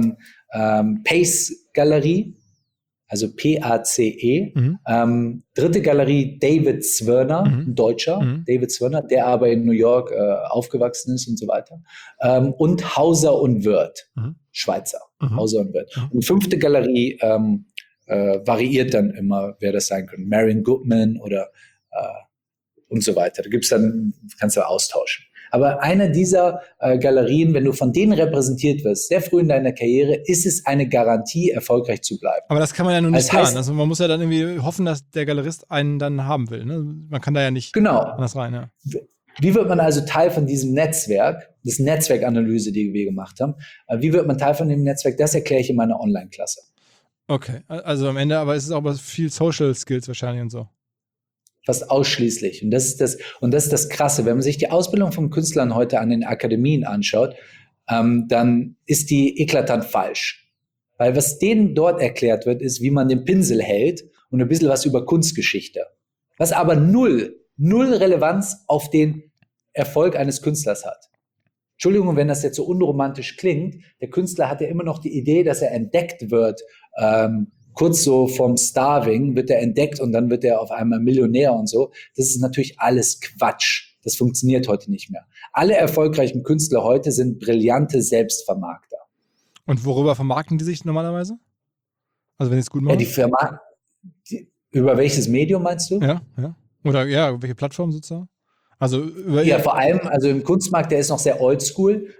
Pace Galerie. Also PACE. Dritte Galerie David Zwirner, ein Deutscher, David Zwirner, der aber in New York aufgewachsen ist und so weiter. Und Hauser und Wirth, Schweizer, Hauser und Wirth. Und 5. Galerie variiert dann immer, wer das sein könnte. Marion Goodman oder und so weiter. Da gibt's dann, kannst du austauschen. Aber eine dieser Galerien, wenn du von denen repräsentiert wirst, sehr früh in deiner Karriere, ist es eine Garantie, erfolgreich zu bleiben. Aber das kann man ja nun nicht planen. Also man muss ja dann irgendwie hoffen, dass der Galerist einen dann haben will. Ne? Man kann da ja nicht anders rein. Ja. Wie wird man also Teil von diesem Netzwerk, das Netzwerkanalyse, die wir gemacht haben, wie wird man Teil von dem Netzwerk? Das erkläre ich in meiner Online-Klasse. Okay, also am Ende, aber es ist auch viel Social Skills wahrscheinlich und so. Fast ausschließlich. Und das ist das Krasse. Wenn man sich die Ausbildung von Künstlern heute an den Akademien anschaut, dann ist die eklatant falsch. Weil was denen dort erklärt wird, ist, wie man den Pinsel hält und ein bisschen was über Kunstgeschichte. Was aber null Relevanz auf den Erfolg eines Künstlers hat. Entschuldigung, wenn das jetzt so unromantisch klingt. Der Künstler hat ja immer noch die Idee, dass er entdeckt wird, kurz so vom Starving wird er entdeckt und dann wird er auf einmal Millionär und so. Das ist natürlich alles Quatsch. Das funktioniert heute nicht mehr. Alle erfolgreichen Künstler heute sind brillante Selbstvermarkter. Und worüber vermarkten die sich normalerweise? Also wenn ich es gut mache? Ja, über welches Medium meinst du? Ja. Oder welche Plattform sozusagen? Also vor allem, also im Kunstmarkt, der ist noch sehr oldschool.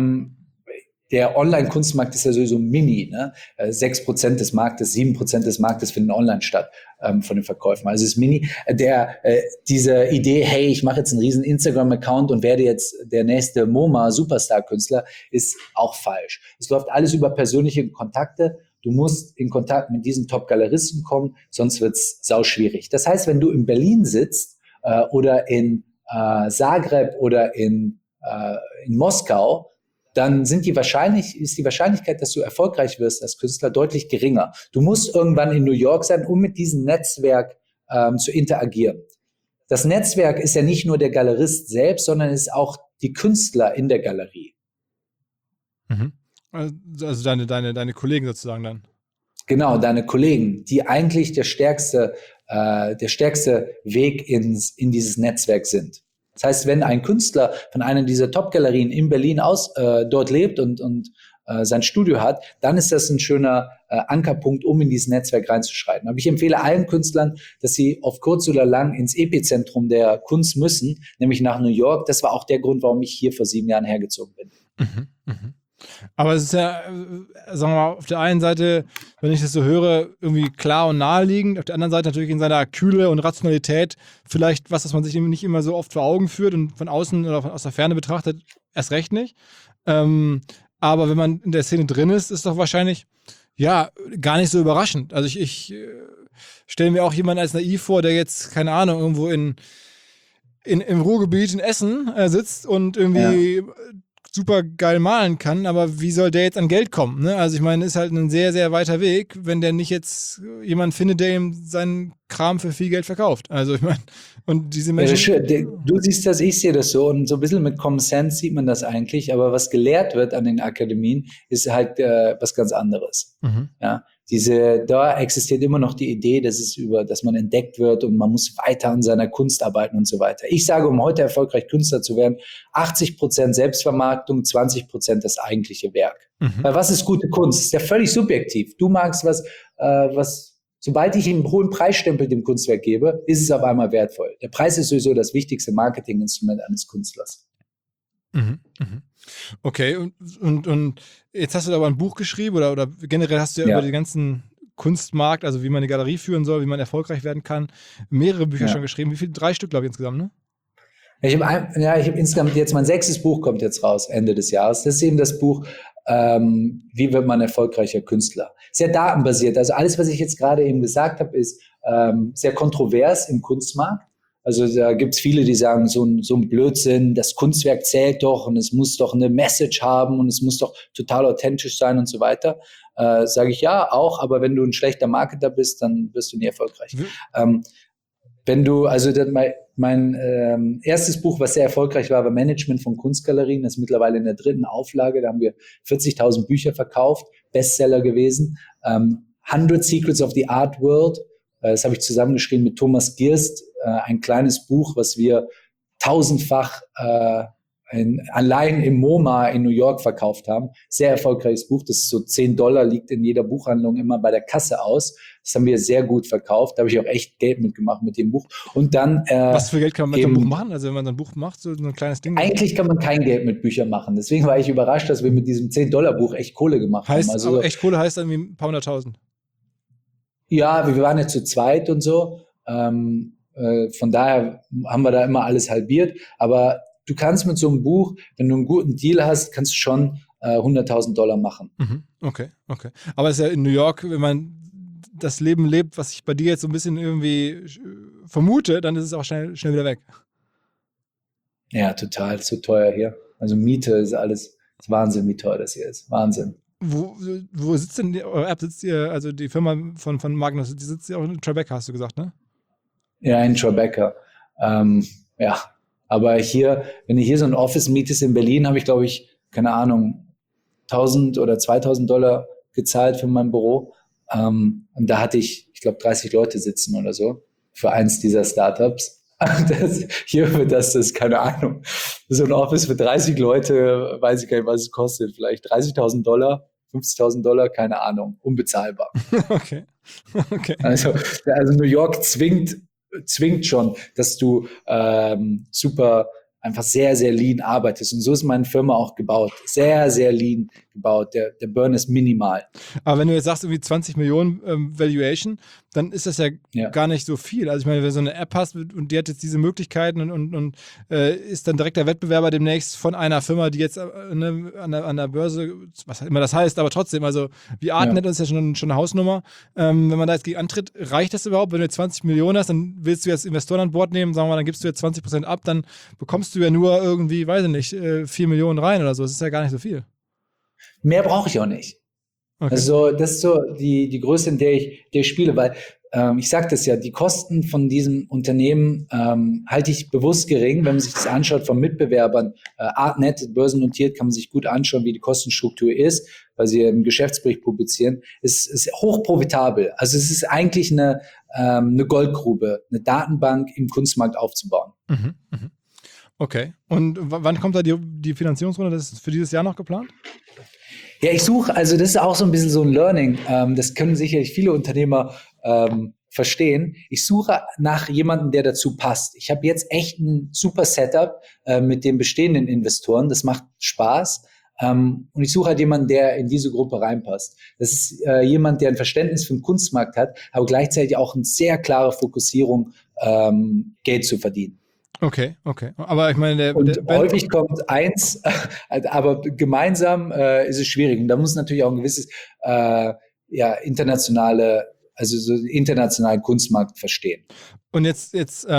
Der Online-Kunstmarkt ist ja sowieso mini, ne? 6% des Marktes, 7% des Marktes finden online statt von den Verkäufen. Also es ist mini. Diese Idee, hey, ich mache jetzt einen riesen Instagram-Account und werde jetzt der nächste MoMA-Superstar-Künstler, ist auch falsch. Es läuft alles über persönliche Kontakte. Du musst in Kontakt mit diesen Top-Galeristen kommen, sonst wird's sauschwierig. Das heißt, wenn du in Berlin sitzt oder in Zagreb oder in Moskau, dann ist die Wahrscheinlichkeit, dass du erfolgreich wirst als Künstler, deutlich geringer. Du musst irgendwann in New York sein, um mit diesem Netzwerk zu interagieren. Das Netzwerk ist ja nicht nur der Galerist selbst, sondern ist auch die Künstler in der Galerie. Also deine Kollegen sozusagen dann? Genau, deine Kollegen, die eigentlich der stärkste Weg in dieses Netzwerk sind. Das heißt, wenn ein Künstler von einer dieser Top-Galerien in Berlin dort lebt und sein Studio hat, dann ist das ein schöner Ankerpunkt, um in dieses Netzwerk reinzuschreiten. Aber ich empfehle allen Künstlern, dass sie auf kurz oder lang ins Epizentrum der Kunst müssen, nämlich nach New York. Das war auch der Grund, warum ich hier vor 7 Jahren hergezogen bin. Mhm, mhm. Aber es ist ja, sagen wir mal, auf der einen Seite, wenn ich das so höre, irgendwie klar und naheliegend, auf der anderen Seite natürlich in seiner Kühle und Rationalität vielleicht was man sich nicht immer so oft vor Augen führt und von außen oder aus der Ferne betrachtet, erst recht nicht. Aber wenn man in der Szene drin ist, ist doch wahrscheinlich, ja, gar nicht so überraschend. Also ich stelle mir auch jemanden als naiv vor, der jetzt, keine Ahnung, irgendwo im Ruhrgebiet in Essen sitzt und irgendwie super geil malen kann, aber wie soll der jetzt an Geld kommen? Ne? Also ich meine, ist halt ein sehr, sehr weiter Weg, wenn der nicht jetzt jemand findet, der ihm seinen Kram für viel Geld verkauft. Also ich meine, und diese Menschen... Ja, du siehst das, ich sehe das so und so ein bisschen mit Common Sense sieht man das eigentlich, aber was gelehrt wird an den Akademien, ist halt was ganz anderes. Mhm. Ja, da existiert immer noch die Idee, dass man entdeckt wird und man muss weiter an seiner Kunst arbeiten und so weiter. Ich sage, um heute erfolgreich Künstler zu werden, 80% Selbstvermarktung, 20% das eigentliche Werk. Mhm. Weil was ist gute Kunst? Ist ja völlig subjektiv. Du magst sobald ich einen hohen Preisstempel dem Kunstwerk gebe, ist es auf einmal wertvoll. Der Preis ist sowieso das wichtigste Marketinginstrument eines Künstlers. Mhm. Mhm. Okay, und jetzt hast du aber ein Buch geschrieben oder generell hast du ja über den ganzen Kunstmarkt, also wie man eine Galerie führen soll, wie man erfolgreich werden kann, mehrere Bücher schon geschrieben. Wie viele? 3 Stück, glaube ich, insgesamt, ne? Ich habe insgesamt jetzt, mein 6. Buch kommt jetzt raus, Ende des Jahres. Das ist eben das Buch, wie wird man erfolgreicher Künstler? Sehr datenbasiert. Also alles, was ich jetzt gerade eben gesagt habe, ist sehr kontrovers im Kunstmarkt. Also da gibt's viele, die sagen, so ein Blödsinn, das Kunstwerk zählt doch und es muss doch eine Message haben und es muss doch total authentisch sein und so weiter. Sage ich ja, auch, aber wenn du ein schlechter Marketer bist, dann wirst du nie erfolgreich. Mein erstes Buch, was sehr erfolgreich war Management von Kunstgalerien, das ist mittlerweile in der 3. Auflage, da haben wir 40.000 Bücher verkauft, Bestseller gewesen. 100 Secrets of the Art World, das habe ich zusammengeschrieben mit Thomas Gierst, ein kleines Buch, was wir 1000-fach allein im MoMA in New York verkauft haben. Sehr erfolgreiches Buch, das ist so $10, liegt in jeder Buchhandlung immer bei der Kasse aus. Das haben wir sehr gut verkauft, da habe ich auch echt Geld mitgemacht mit dem Buch. Und dann was für Geld kann man mit so einem Buch machen? Also wenn man so ein Buch macht, so ein kleines Ding? Eigentlich kann man kein Geld mit Büchern machen. Deswegen war ich überrascht, dass wir mit diesem $10-Buch echt Kohle gemacht haben. Also, aber echt Kohle heißt irgendwie ein paar hunderttausend? Ja, wir waren jetzt zu zweit und so. Von daher haben wir da immer alles halbiert. Aber du kannst mit so einem Buch, wenn du einen guten Deal hast, kannst du schon $100.000 machen. Mhm. Okay. Aber es ist ja in New York, wenn man das Leben lebt, was ich bei dir jetzt so ein bisschen irgendwie vermute, dann ist es auch schnell wieder weg. Ja, total. Zu teuer hier. Also Miete ist alles. Das ist Wahnsinn, wie teuer das hier ist. Wahnsinn. Wo sitzt denn eure App? Sitzt ihr, also die Firma von Magnus, die sitzt ja auch in Tribeca, hast du gesagt, ne? Ja, in Tribeca. Ja, aber hier, wenn du hier so ein Office mietest in Berlin, habe ich, glaube ich, keine Ahnung, $1.000 oder $2.000 gezahlt für mein Büro. Und da hatte ich glaube, 30 Leute sitzen oder so für eins dieser Startups. Hier wird das, keine Ahnung, so ein Office für 30 Leute, weiß ich gar nicht, was es kostet, vielleicht $30.000, $50.000, keine Ahnung, unbezahlbar. Okay. Also New York zwingt schon, dass du super einfach sehr, sehr lean arbeitest. Und so ist meine Firma auch gebaut. Sehr, sehr lean gebaut. Der Burn ist minimal. Aber wenn du jetzt sagst, irgendwie 20 Millionen Valuation, dann ist das ja gar nicht so viel. Also ich meine, wenn du so eine App hast und die hat jetzt diese Möglichkeiten und ist dann direkt der Wettbewerber demnächst von einer Firma, die jetzt an der Börse, was immer das heißt, aber trotzdem, also wie Artnet ist ja schon eine Hausnummer. Wenn man da jetzt gegen antritt, reicht das überhaupt? Wenn du jetzt 20 Millionen hast, dann willst du jetzt Investoren an Bord nehmen, sagen wir mal, dann gibst du jetzt 20% ab, dann bekommst du ja nur irgendwie, weiß ich nicht, 4 Millionen rein oder so. Das ist ja gar nicht so viel. Mehr brauche ich auch nicht. Okay. Also das ist so die Größe, in der ich spiele, weil ich sage das ja, die Kosten von diesem Unternehmen halte ich bewusst gering, wenn man sich das anschaut von Mitbewerbern. Artnet, börsennotiert, kann man sich gut anschauen, wie die Kostenstruktur ist, weil sie einen Geschäftsbericht publizieren. Es ist hochprofitabel. Also es ist eigentlich eine Goldgrube, eine Datenbank im Kunstmarkt aufzubauen. Mhm, mhm. Okay. Und wann kommt da die Finanzierungsrunde? Das ist für dieses Jahr noch geplant? Ja, ich suche, also das ist auch so ein bisschen so ein Learning. Das können sicherlich viele Unternehmer verstehen. Ich suche nach jemandem, der dazu passt. Ich habe jetzt echt ein super Setup mit den bestehenden Investoren. Das macht Spaß. Und ich suche halt jemanden, der in diese Gruppe reinpasst. Das ist jemand, der ein Verständnis für den Kunstmarkt hat, aber gleichzeitig auch eine sehr klare Fokussierung, Geld zu verdienen. Okay. Aber ich meine, Häufig kommt eins, aber gemeinsam ist es schwierig. Und da muss natürlich auch ein gewisses internationalen Kunstmarkt verstehen. Und jetzt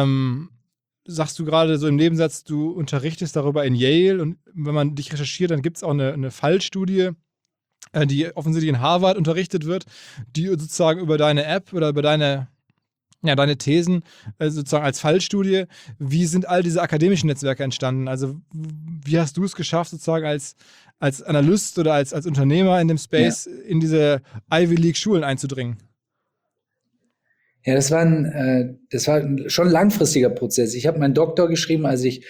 sagst du gerade so im Nebensatz, du unterrichtest darüber in Yale, und wenn man dich recherchiert, dann gibt es auch eine Fallstudie, die offensichtlich in Harvard unterrichtet wird, die sozusagen über deine App oder über deine Thesen sozusagen als Fallstudie. Wie sind all diese akademischen Netzwerke entstanden? Also wie hast du es geschafft, sozusagen als Analyst oder als Unternehmer in dem Space in diese Ivy League Schulen einzudringen? Ja, das war schon ein langfristiger Prozess. Ich habe meinen Doktor geschrieben, als ich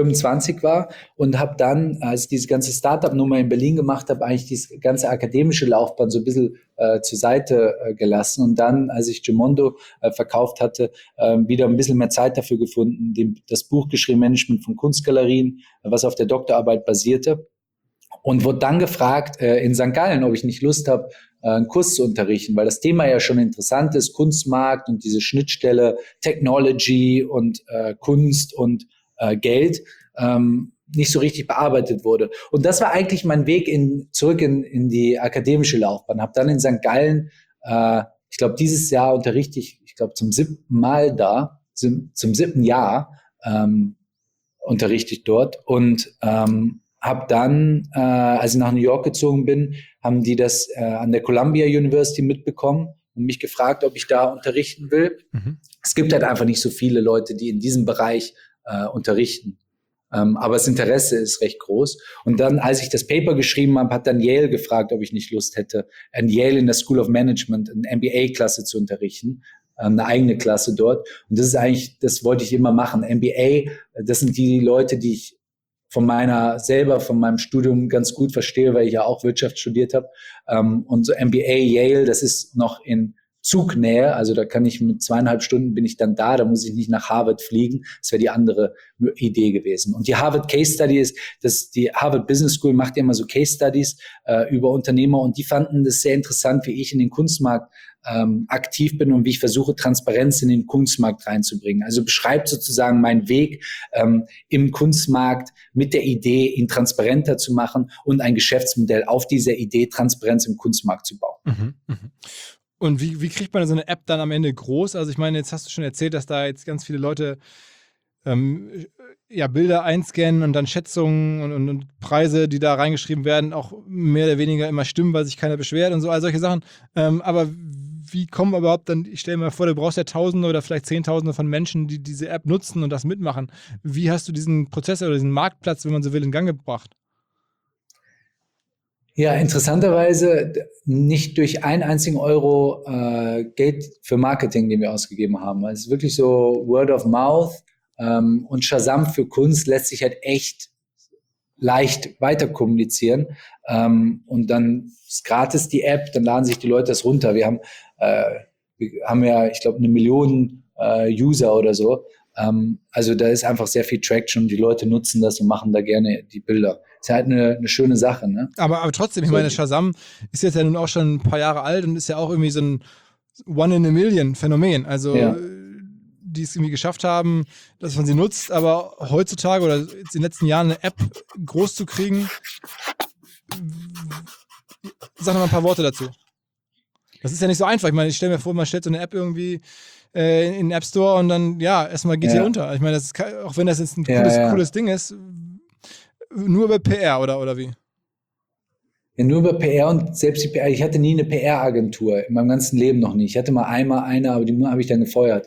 25 war, und habe dann, als ich diese ganze Startup-Nummer in Berlin gemacht habe, eigentlich diese ganze akademische Laufbahn so ein bisschen zur Seite gelassen. Und dann, als ich Gemondo verkauft hatte, wieder ein bisschen mehr Zeit dafür gefunden, das Buch geschrieben, Management von Kunstgalerien, was auf der Doktorarbeit basierte. Und wurde dann gefragt in St. Gallen, ob ich nicht Lust habe, einen Kurs zu unterrichten, weil das Thema ja schon interessant ist, Kunstmarkt und diese Schnittstelle Technology und Kunst und Geld nicht so richtig bearbeitet wurde. Und das war eigentlich mein Weg zurück in die akademische Laufbahn. Habe dann in St. Gallen, ich glaube dieses Jahr unterrichte ich glaube zum 7. Mal da, zum 7. Jahr unterrichte ich dort, und habe dann, als ich nach New York gezogen bin, haben die das an der Columbia University mitbekommen und mich gefragt, ob ich da unterrichten will. Mhm. Es gibt halt einfach nicht so viele Leute, die in diesem Bereich unterrichten. Aber das Interesse ist recht groß. Und dann, als ich das Paper geschrieben habe, hat dann Yale gefragt, ob ich nicht Lust hätte, an Yale in der School of Management eine MBA-Klasse zu unterrichten. Eine eigene Klasse dort. Und das ist eigentlich, das wollte ich immer machen. MBA, das sind die Leute, die ich von meinem Studium ganz gut verstehe, weil ich ja auch Wirtschaft studiert habe. Und so MBA Yale, das ist noch in Zugnähe, also da kann ich mit 2,5 Stunden bin ich dann da muss ich nicht nach Harvard fliegen. Das wäre die andere Idee gewesen. Und die Harvard Case Study die Harvard Business School macht ja immer so Case Studies über Unternehmer, und die fanden das sehr interessant, wie ich in den Kunstmarkt aktiv bin und wie ich versuche, Transparenz in den Kunstmarkt reinzubringen. Also beschreibt sozusagen meinen Weg im Kunstmarkt mit der Idee, ihn transparenter zu machen und ein Geschäftsmodell auf dieser Idee, Transparenz im Kunstmarkt zu bauen. Mhm, mh. Und wie kriegt man so eine App dann am Ende groß? Also ich meine, jetzt hast du schon erzählt, dass da jetzt ganz viele Leute Bilder einscannen und dann Schätzungen und Preise, die da reingeschrieben werden, auch mehr oder weniger immer stimmen, weil sich keiner beschwert und so, all solche Sachen. Aber wie kommen überhaupt dann, ich stelle mir vor, du brauchst ja Tausende oder vielleicht Zehntausende von Menschen, die diese App nutzen und das mitmachen. Wie hast du diesen Prozess oder diesen Marktplatz, wenn man so will, in Gang gebracht? Ja, interessanterweise nicht durch einen einzigen Euro Geld für Marketing, den wir ausgegeben haben. Es ist wirklich so Word of Mouth, und Shazam für Kunst lässt sich halt echt leicht weiter kommunizieren. Und dann ist gratis die App, dann laden sich die Leute das runter. Wir haben ja, ich glaube, 1 Million User oder so. Also da ist einfach sehr viel Traction, die Leute nutzen das und machen da gerne die Bilder. Ist halt eine schöne Sache, ne? Aber trotzdem, ich meine, Shazam ist jetzt ja nun auch schon ein paar Jahre alt und ist ja auch irgendwie so ein One-in-a-Million-Phänomen. Also die es irgendwie geschafft haben, dass man sie nutzt, aber heutzutage oder jetzt in den letzten Jahren eine App groß zu kriegen, sag noch mal ein paar Worte dazu. Das ist ja nicht so einfach. Ich meine, ich stelle mir vor, man stellt so eine App irgendwie in den App Store und dann, erstmal geht die unter. Ich meine, das ist, auch wenn das jetzt ein cooles Ding ist, nur über PR oder wie? Ja, nur über PR, und selbst die PR. Ich hatte nie eine PR-Agentur, in meinem ganzen Leben noch nie. Ich hatte mal einmal eine, aber die habe ich dann gefeuert.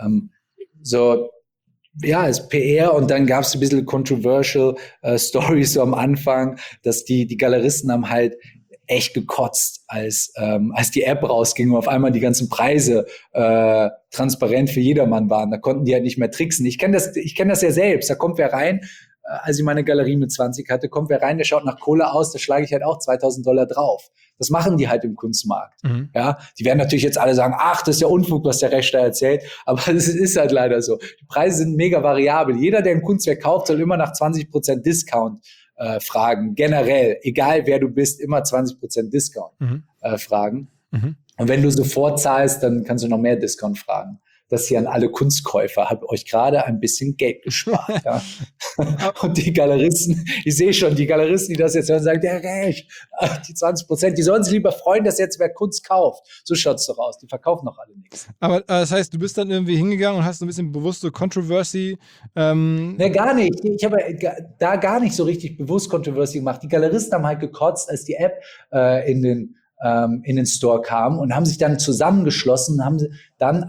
Ist PR, und dann gab es ein bisschen controversial Stories so am Anfang, dass die Galeristen haben halt echt gekotzt, als die App rausging und auf einmal die ganzen Preise transparent für jedermann waren. Da konnten die halt nicht mehr tricksen. Ich kenne das ja selbst. Da kommt wer rein, als ich meine Galerie mit 20 hatte, kommt wer rein, der schaut nach Kohle aus, da schlage ich halt auch $2.000 drauf. Das machen die halt im Kunstmarkt. Ja, die werden natürlich jetzt alle sagen, ach, das ist ja Unfug, was der Resch da erzählt. Aber es ist halt leider so. Die Preise sind mega variabel. Jeder, der ein Kunstwerk kauft, soll immer nach 20% Discount fragen. Generell, egal wer du bist, immer 20% Discount fragen. Und wenn du sofort zahlst, dann kannst du noch mehr Discount fragen. Das hier an alle Kunstkäufer, habt euch gerade ein bisschen Geld gespart. Ja. Und die Galeristen, ich sehe schon, die Galeristen, die das jetzt hören, sagen, der Resch, die 20%, die sollen sich lieber freuen, dass jetzt wer Kunst kauft. So schaut's doch aus, die verkaufen doch alle nichts. Aber das heißt, du bist dann irgendwie hingegangen und hast so ein bisschen bewusst so Controversy. Ne, gar nicht. Ich habe da gar nicht so richtig bewusst Controversy gemacht. Die Galeristen haben halt gekotzt, als die App in den Store kam und haben sich dann zusammengeschlossen, haben dann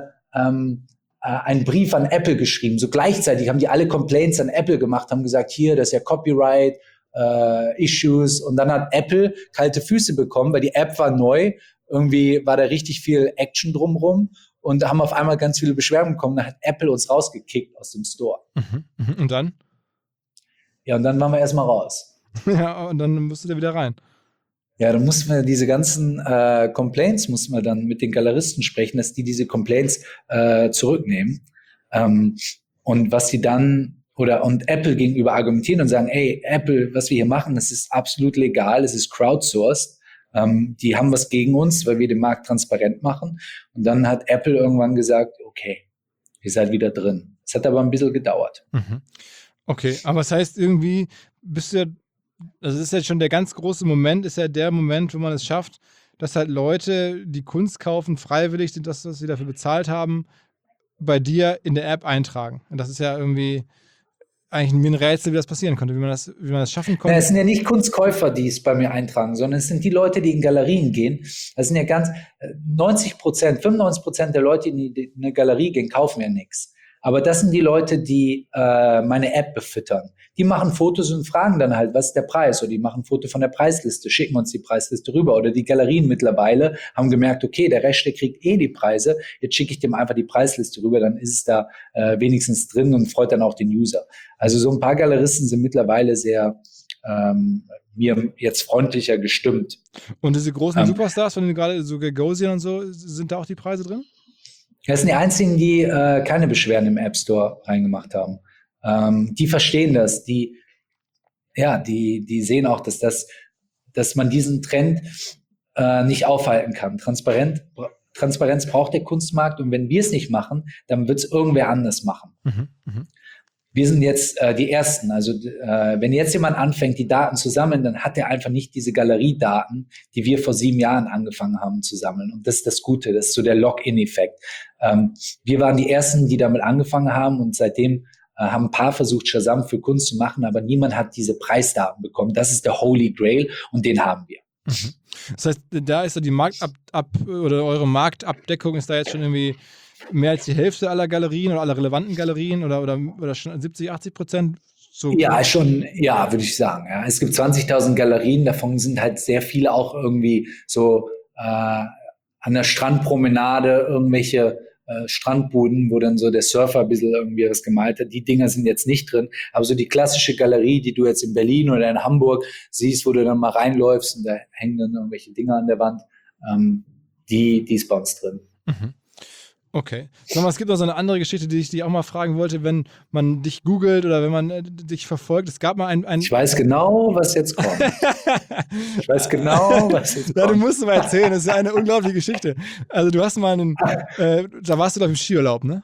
einen Brief an Apple geschrieben. So gleichzeitig haben die alle Complaints an Apple gemacht, haben gesagt, hier, das ist ja Copyright Issues. Und dann hat Apple kalte Füße bekommen, weil die App war neu. Irgendwie war da richtig viel Action drumrum und haben auf einmal ganz viele Beschwerden bekommen. Dann hat Apple uns rausgekickt aus dem Store. Und dann? Ja, und dann waren wir erstmal raus. Ja, und dann musst du da wieder rein. Ja, dann mussten wir diese ganzen Complaints, mussten wir dann mit den Galeristen sprechen, dass die diese Complaints zurücknehmen. Und was sie dann und Apple gegenüber argumentieren und sagen, ey, Apple, was wir hier machen, das ist absolut legal, es ist crowdsourced. Die haben was gegen uns, weil wir den Markt transparent machen. Und dann hat Apple irgendwann gesagt, okay, ihr seid wieder drin. Es hat aber ein bisschen gedauert. Okay, aber das heißt irgendwie, bist du ja, also das ist jetzt schon der ganz große Moment, ist ja der Moment, wo man es schafft, dass halt Leute, die Kunst kaufen, freiwillig sind, das, was sie dafür bezahlt haben, bei dir in der App eintragen. Und das ist ja irgendwie eigentlich mir ein Rätsel, wie das passieren konnte, wie man das schaffen konnte. Ja, es sind ja nicht Kunstkäufer, die es bei mir eintragen, sondern es sind die Leute, die in Galerien gehen. Das sind ja 95% der Leute, die in eine Galerie gehen, kaufen ja nichts. Aber das sind die Leute, die meine App befüttern. Die machen Fotos und fragen dann halt, was ist der Preis? Oder die machen ein Foto von der Preisliste, schicken uns die Preisliste rüber. Oder die Galerien mittlerweile haben gemerkt, okay, der Rest, der kriegt die Preise. Jetzt schicke ich dem einfach die Preisliste rüber, dann ist es da wenigstens drin und freut dann auch den User. Also so ein paar Galeristen sind mittlerweile sehr mir jetzt freundlicher gestimmt. Und diese großen Superstars, von denen gerade so Gagosian und so, sind da auch die Preise drin? Das sind die einzigen, die keine Beschwerden im App Store reingemacht haben. Die verstehen das, die sehen auch, dass man diesen Trend nicht aufhalten kann. Transparenz braucht der Kunstmarkt und wenn wir es nicht machen, dann wird es irgendwer anders machen. Wir sind jetzt die Ersten. Also wenn jetzt jemand anfängt, die Daten zu sammeln, dann hat er einfach nicht diese Galeriedaten, die wir vor 7 Jahren angefangen haben zu sammeln. Und das ist das Gute, das ist so der Login-Effekt. Wir waren die Ersten, die damit angefangen haben und seitdem haben ein paar versucht, Shazam für Kunst zu machen, aber niemand hat diese Preisdaten bekommen. Das ist der Holy Grail und den haben wir. Das heißt, da ist so die oder eure Marktabdeckung ist da jetzt schon irgendwie mehr als die Hälfte aller Galerien oder aller relevanten Galerien oder schon 70-80%? So ja, schon, ja, würde ich sagen. Ja. Es gibt 20.000 Galerien, davon sind halt sehr viele auch irgendwie so an der Strandpromenade irgendwelche Strandbuden, wo dann so der Surfer ein bisschen irgendwie was gemalt hat. Die Dinger sind jetzt nicht drin. Aber so die klassische Galerie, die du jetzt in Berlin oder in Hamburg siehst, wo du dann mal reinläufst und da hängen dann irgendwelche Dinger an der Wand, die ist bei uns drin. Okay. Sag mal, es gibt noch so eine andere Geschichte, die ich dich auch mal fragen wollte, wenn man dich googelt oder wenn man dich verfolgt. Es gab mal ein Ich weiß genau, was jetzt kommt. Ich weiß genau, was jetzt kommt. Ja, du musst mal erzählen, das ist ja eine unglaubliche Geschichte. Also du hast mal da warst du doch im Skiurlaub, ne?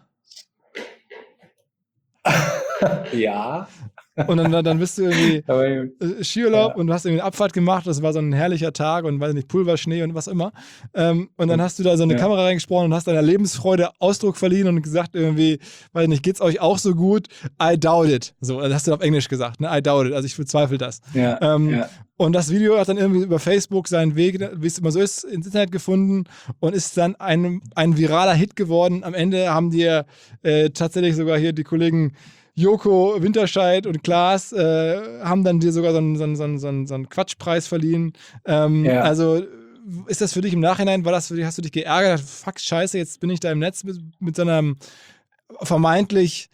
Ja. Und dann bist du irgendwie Skiurlaub und du hast irgendwie eine Abfahrt gemacht, das war so ein herrlicher Tag und weiß nicht, Pulverschnee und was immer. Und dann hast du da so eine Kamera reingesprochen und hast deiner Lebensfreude Ausdruck verliehen und gesagt irgendwie, weiß nicht, geht's euch auch so gut? I doubt it. So, das hast du auf Englisch gesagt, ne? I doubt it, also ich bezweifle das. Und das Video hat dann irgendwie über Facebook seinen Weg, wie es immer so ist, ins Internet gefunden und ist dann ein viraler Hit geworden. Am Ende haben dir tatsächlich sogar hier die Kollegen Joko Winterscheid und Klaas haben dann dir sogar so einen Quatschpreis verliehen. Also ist das für dich im Nachhinein, hast du dich geärgert, fuck, scheiße, jetzt bin ich da im Netz mit so einem vermeintlich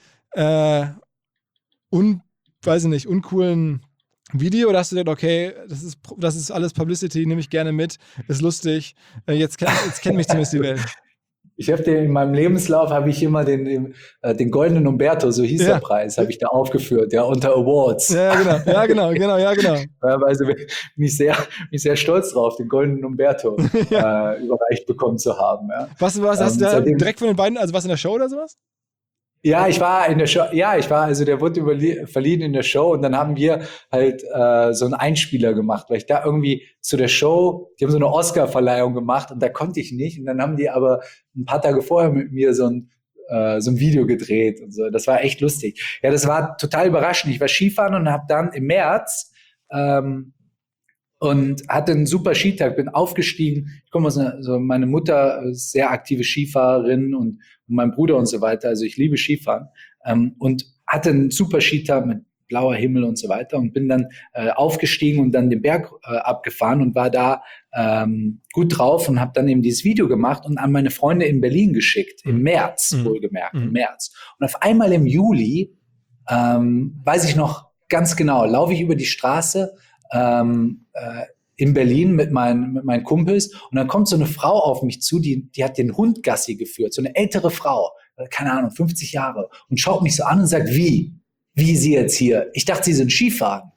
uncoolen Video, oder hast du gedacht, okay, das ist alles Publicity, nehme ich gerne mit, ist lustig, jetzt kennt mich zumindest die Welt. Ich habe in meinem Lebenslauf habe ich immer den goldenen Umberto, so hieß der Preis, habe ich da aufgeführt, unter Awards. Ja, genau. Also bin ich sehr stolz drauf, den goldenen Umberto überreicht bekommen zu haben. Ja. Was hast du da direkt von den beiden, also was in der Show oder sowas? Ja, ich war in der Show, also der wurde verliehen in der Show und dann haben wir halt so einen Einspieler gemacht, weil ich da irgendwie zu der Show, die haben so eine Oscar-Verleihung gemacht und da konnte ich nicht und dann haben die aber ein paar Tage vorher mit mir so ein Video gedreht und so. Das war echt lustig. Ja, das war total überraschend. Ich war Skifahren und habe dann im März und hatte einen super Skitag, bin aufgestiegen. Ich komme aus meine Mutter ist sehr aktive Skifahrerin und mein Bruder und so weiter. Also ich liebe Skifahren und hatte einen super Skitag mit blauer Himmel und so weiter und bin dann aufgestiegen und dann den Berg abgefahren und war da gut drauf und habe dann eben dieses Video gemacht und an meine Freunde in Berlin geschickt, im März, wohlgemerkt, im März. Und auf einmal im Juli, weiß ich noch ganz genau, laufe ich über die Straße in Berlin mit meinen Kumpels und dann kommt so eine Frau auf mich zu, die hat den Hund Gassi geführt, so eine ältere Frau, keine Ahnung, 50 Jahre und schaut mich so an und sagt, wie Sie jetzt hier? Ich dachte, Sie sind Skifahren.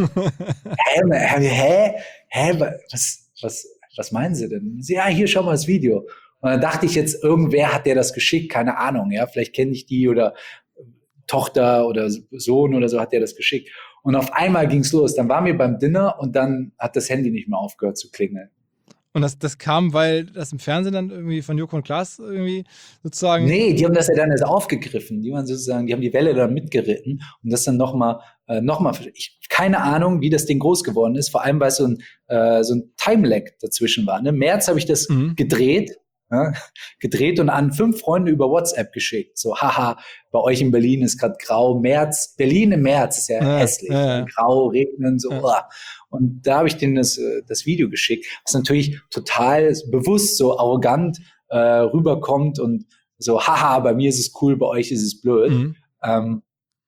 Was meinen Sie denn? Sie, ja, hier, schau mal das Video. Und dann dachte ich jetzt, irgendwer hat der das geschickt, keine Ahnung, ja, vielleicht kenne ich die oder Tochter oder Sohn oder so hat der das geschickt. Und auf einmal ging's los. Dann waren wir beim Dinner und dann hat das Handy nicht mehr aufgehört zu klingeln. Und das kam, weil das im Fernsehen dann irgendwie von Joko und Klaas irgendwie sozusagen... Nee, die haben das ja dann erst aufgegriffen. Die haben die Welle dann mitgeritten und das dann nochmal, keine Ahnung, wie das Ding groß geworden ist. Vor allem, weil so ein Time-Lag dazwischen war. Ne? Im März habe ich das gedreht und an 5 Freunde über WhatsApp geschickt. So, haha, bei euch in Berlin ist gerade grau. Berlin im März ist ja hässlich. Grau, regnen, so. Ja. Und da habe ich denen das Video geschickt, was natürlich total bewusst so arrogant rüberkommt und so, haha, bei mir ist es cool, bei euch ist es blöd. Und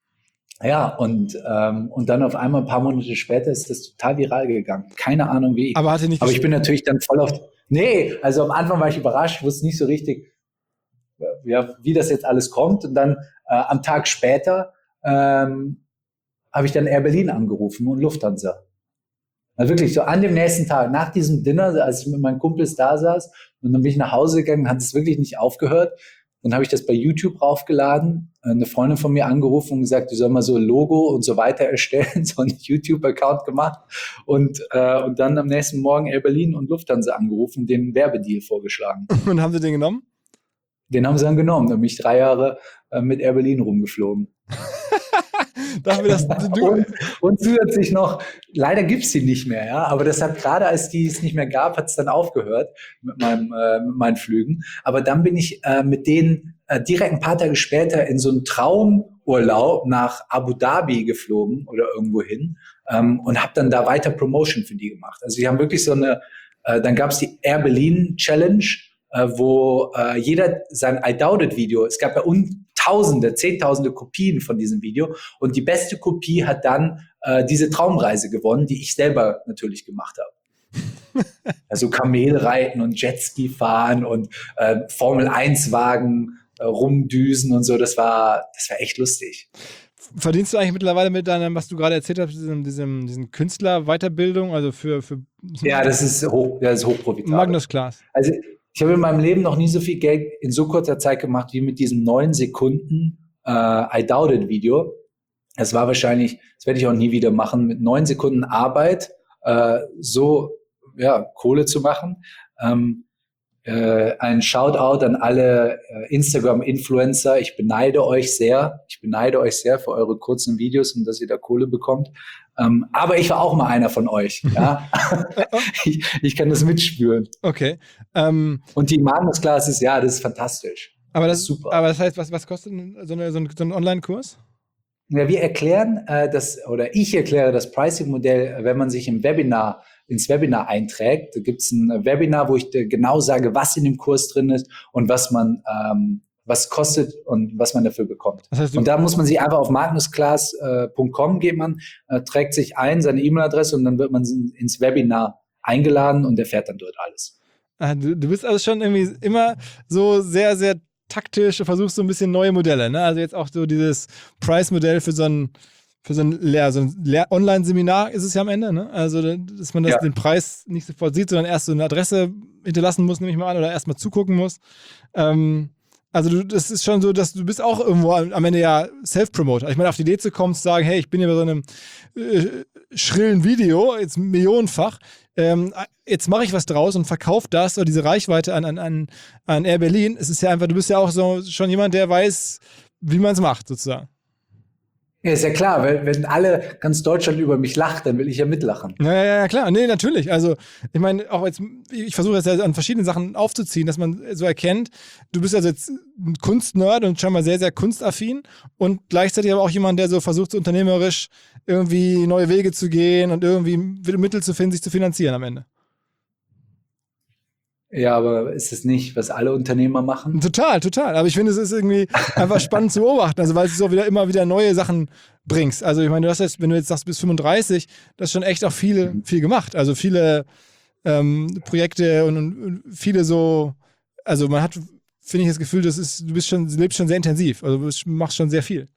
dann auf einmal ein paar Monate später ist das total viral gegangen. Keine Ahnung wie. Aber ich bin natürlich dann voll auf... Nee, also am Anfang war ich überrascht, wusste nicht so richtig, wie das jetzt alles kommt. Und dann am Tag später habe ich dann Air Berlin angerufen und Lufthansa. Also wirklich so an dem nächsten Tag, nach diesem Dinner, als ich mit meinen Kumpels da saß und dann bin ich nach Hause gegangen, hat es wirklich nicht aufgehört. Dann habe ich das bei YouTube raufgeladen, eine Freundin von mir angerufen und gesagt, die soll mal so ein Logo und so weiter erstellen, so einen YouTube-Account gemacht und dann am nächsten Morgen Air Berlin und Lufthansa angerufen und den Werbedeal vorgeschlagen. Und haben sie den genommen? Den haben sie dann genommen. Dann bin ich 3 Jahre mit Air Berlin rumgeflogen. Und zusätzlich noch, leider gibt's die nicht mehr, ja, aber das hat gerade, als die es nicht mehr gab, hat es dann aufgehört mit meinen Flügen. Aber dann bin ich mit denen direkt ein paar Tage später in so einen Traumurlaub nach Abu Dhabi geflogen oder irgendwo hin und habe dann da weiter Promotion für die gemacht. Also die haben wirklich so eine, dann gab's die Air Berlin Challenge, wo jeder sein I Doubt It Video, es gab ja Zehntausende Kopien von diesem Video und die beste Kopie hat dann diese Traumreise gewonnen, die ich selber natürlich gemacht habe. Also Kamelreiten und Jetski fahren und Formel-1-Wagen rumdüsen und so, das war echt lustig. Verdienst du eigentlich mittlerweile mit deinem, was du gerade erzählt hast, diesen Künstler-Weiterbildung, also für Ja, das ist hochprofitabel. Magnus Klaas. Also ich habe in meinem Leben noch nie so viel Geld in so kurzer Zeit gemacht wie mit diesem 9 Sekunden I Doubt It Video. Das war wahrscheinlich, das werde ich auch nie wieder machen, mit 9 Sekunden Arbeit Kohle zu machen. Ein Shoutout an alle Instagram-Influencer. Ich beneide euch sehr für eure kurzen Videos und dass ihr da Kohle bekommt. Aber ich war auch mal einer von euch. Ja? Ich kann das mitspüren. Okay. Und die Magnus Klaas ist, das ist fantastisch. Aber das ist super. Aber das heißt, was kostet so ein Online-Kurs? Ja, wir erklären ich erkläre das Pricing-Modell, wenn man sich ins Webinar einträgt. Da gibt es ein Webinar, wo ich genau sage, was in dem Kurs drin ist und was kostet und was man dafür bekommt. Das heißt, und da muss man sich einfach auf magnusclass.com geht man, trägt sich ein, seine E-Mail-Adresse und dann wird man ins Webinar eingeladen und erfährt dann dort alles. Du bist also schon irgendwie immer so sehr, sehr taktisch und versuchst so ein bisschen neue Modelle, ne? Also jetzt auch so dieses Price-Modell für so ein Online-Seminar ist es ja am Ende, ne? Also, dass man den Preis nicht sofort sieht, sondern erst so eine Adresse hinterlassen muss, nehme ich mal an, oder erst mal zugucken muss. Also das ist schon so, dass du bist auch irgendwo am Ende ja Self-Promoter. Ich meine, auf die Idee zu kommen, zu sagen, hey, ich bin hier bei so einem schrillen Video, jetzt millionenfach, jetzt mache ich was draus und verkaufe das oder diese Reichweite an Air Berlin. Es ist ja einfach, du bist ja auch so schon jemand, der weiß, wie man es macht, sozusagen. Ja, ist ja klar, weil wenn ganz Deutschland über mich lacht, dann will ich ja mitlachen. Ja, klar. Nee, natürlich. Also, ich meine, auch jetzt, ich versuche jetzt ja an verschiedenen Sachen aufzuziehen, dass man so erkennt, du bist also jetzt ein Kunstnerd und scheinbar sehr, sehr kunstaffin und gleichzeitig aber auch jemand, der so versucht, so unternehmerisch irgendwie neue Wege zu gehen und irgendwie Mittel zu finden, sich zu finanzieren am Ende. Ja, aber ist es nicht, was alle Unternehmer machen? Total. Aber ich finde, es ist irgendwie einfach spannend zu beobachten, also weil es so immer wieder neue Sachen bringst. Also ich meine, du hast jetzt, wenn du jetzt sagst, bis 35, das ist schon echt auch viel gemacht. Also viele Projekte und viele so, also man hat, finde ich, das Gefühl, du lebst schon sehr intensiv, also du machst schon sehr viel.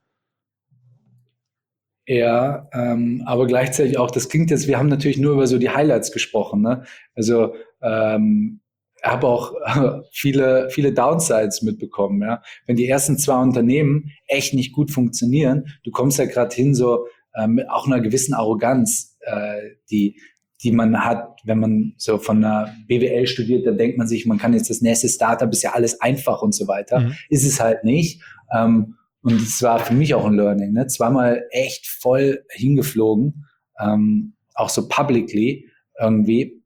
Ja, aber gleichzeitig auch, das klingt jetzt, wir haben natürlich nur über so die Highlights gesprochen, ne? Also habe auch viele Downsides mitbekommen, ja. Wenn die ersten 2 Unternehmen echt nicht gut funktionieren, du kommst ja gerade hin so mit auch einer gewissen Arroganz, die man hat, wenn man so von einer BWL studiert, dann denkt man sich, man kann jetzt das nächste Startup, ist ja alles einfach und so weiter. Ist es halt nicht. Und es war für mich auch ein Learning, ne? 2-mal echt voll hingeflogen, auch so publicly irgendwie.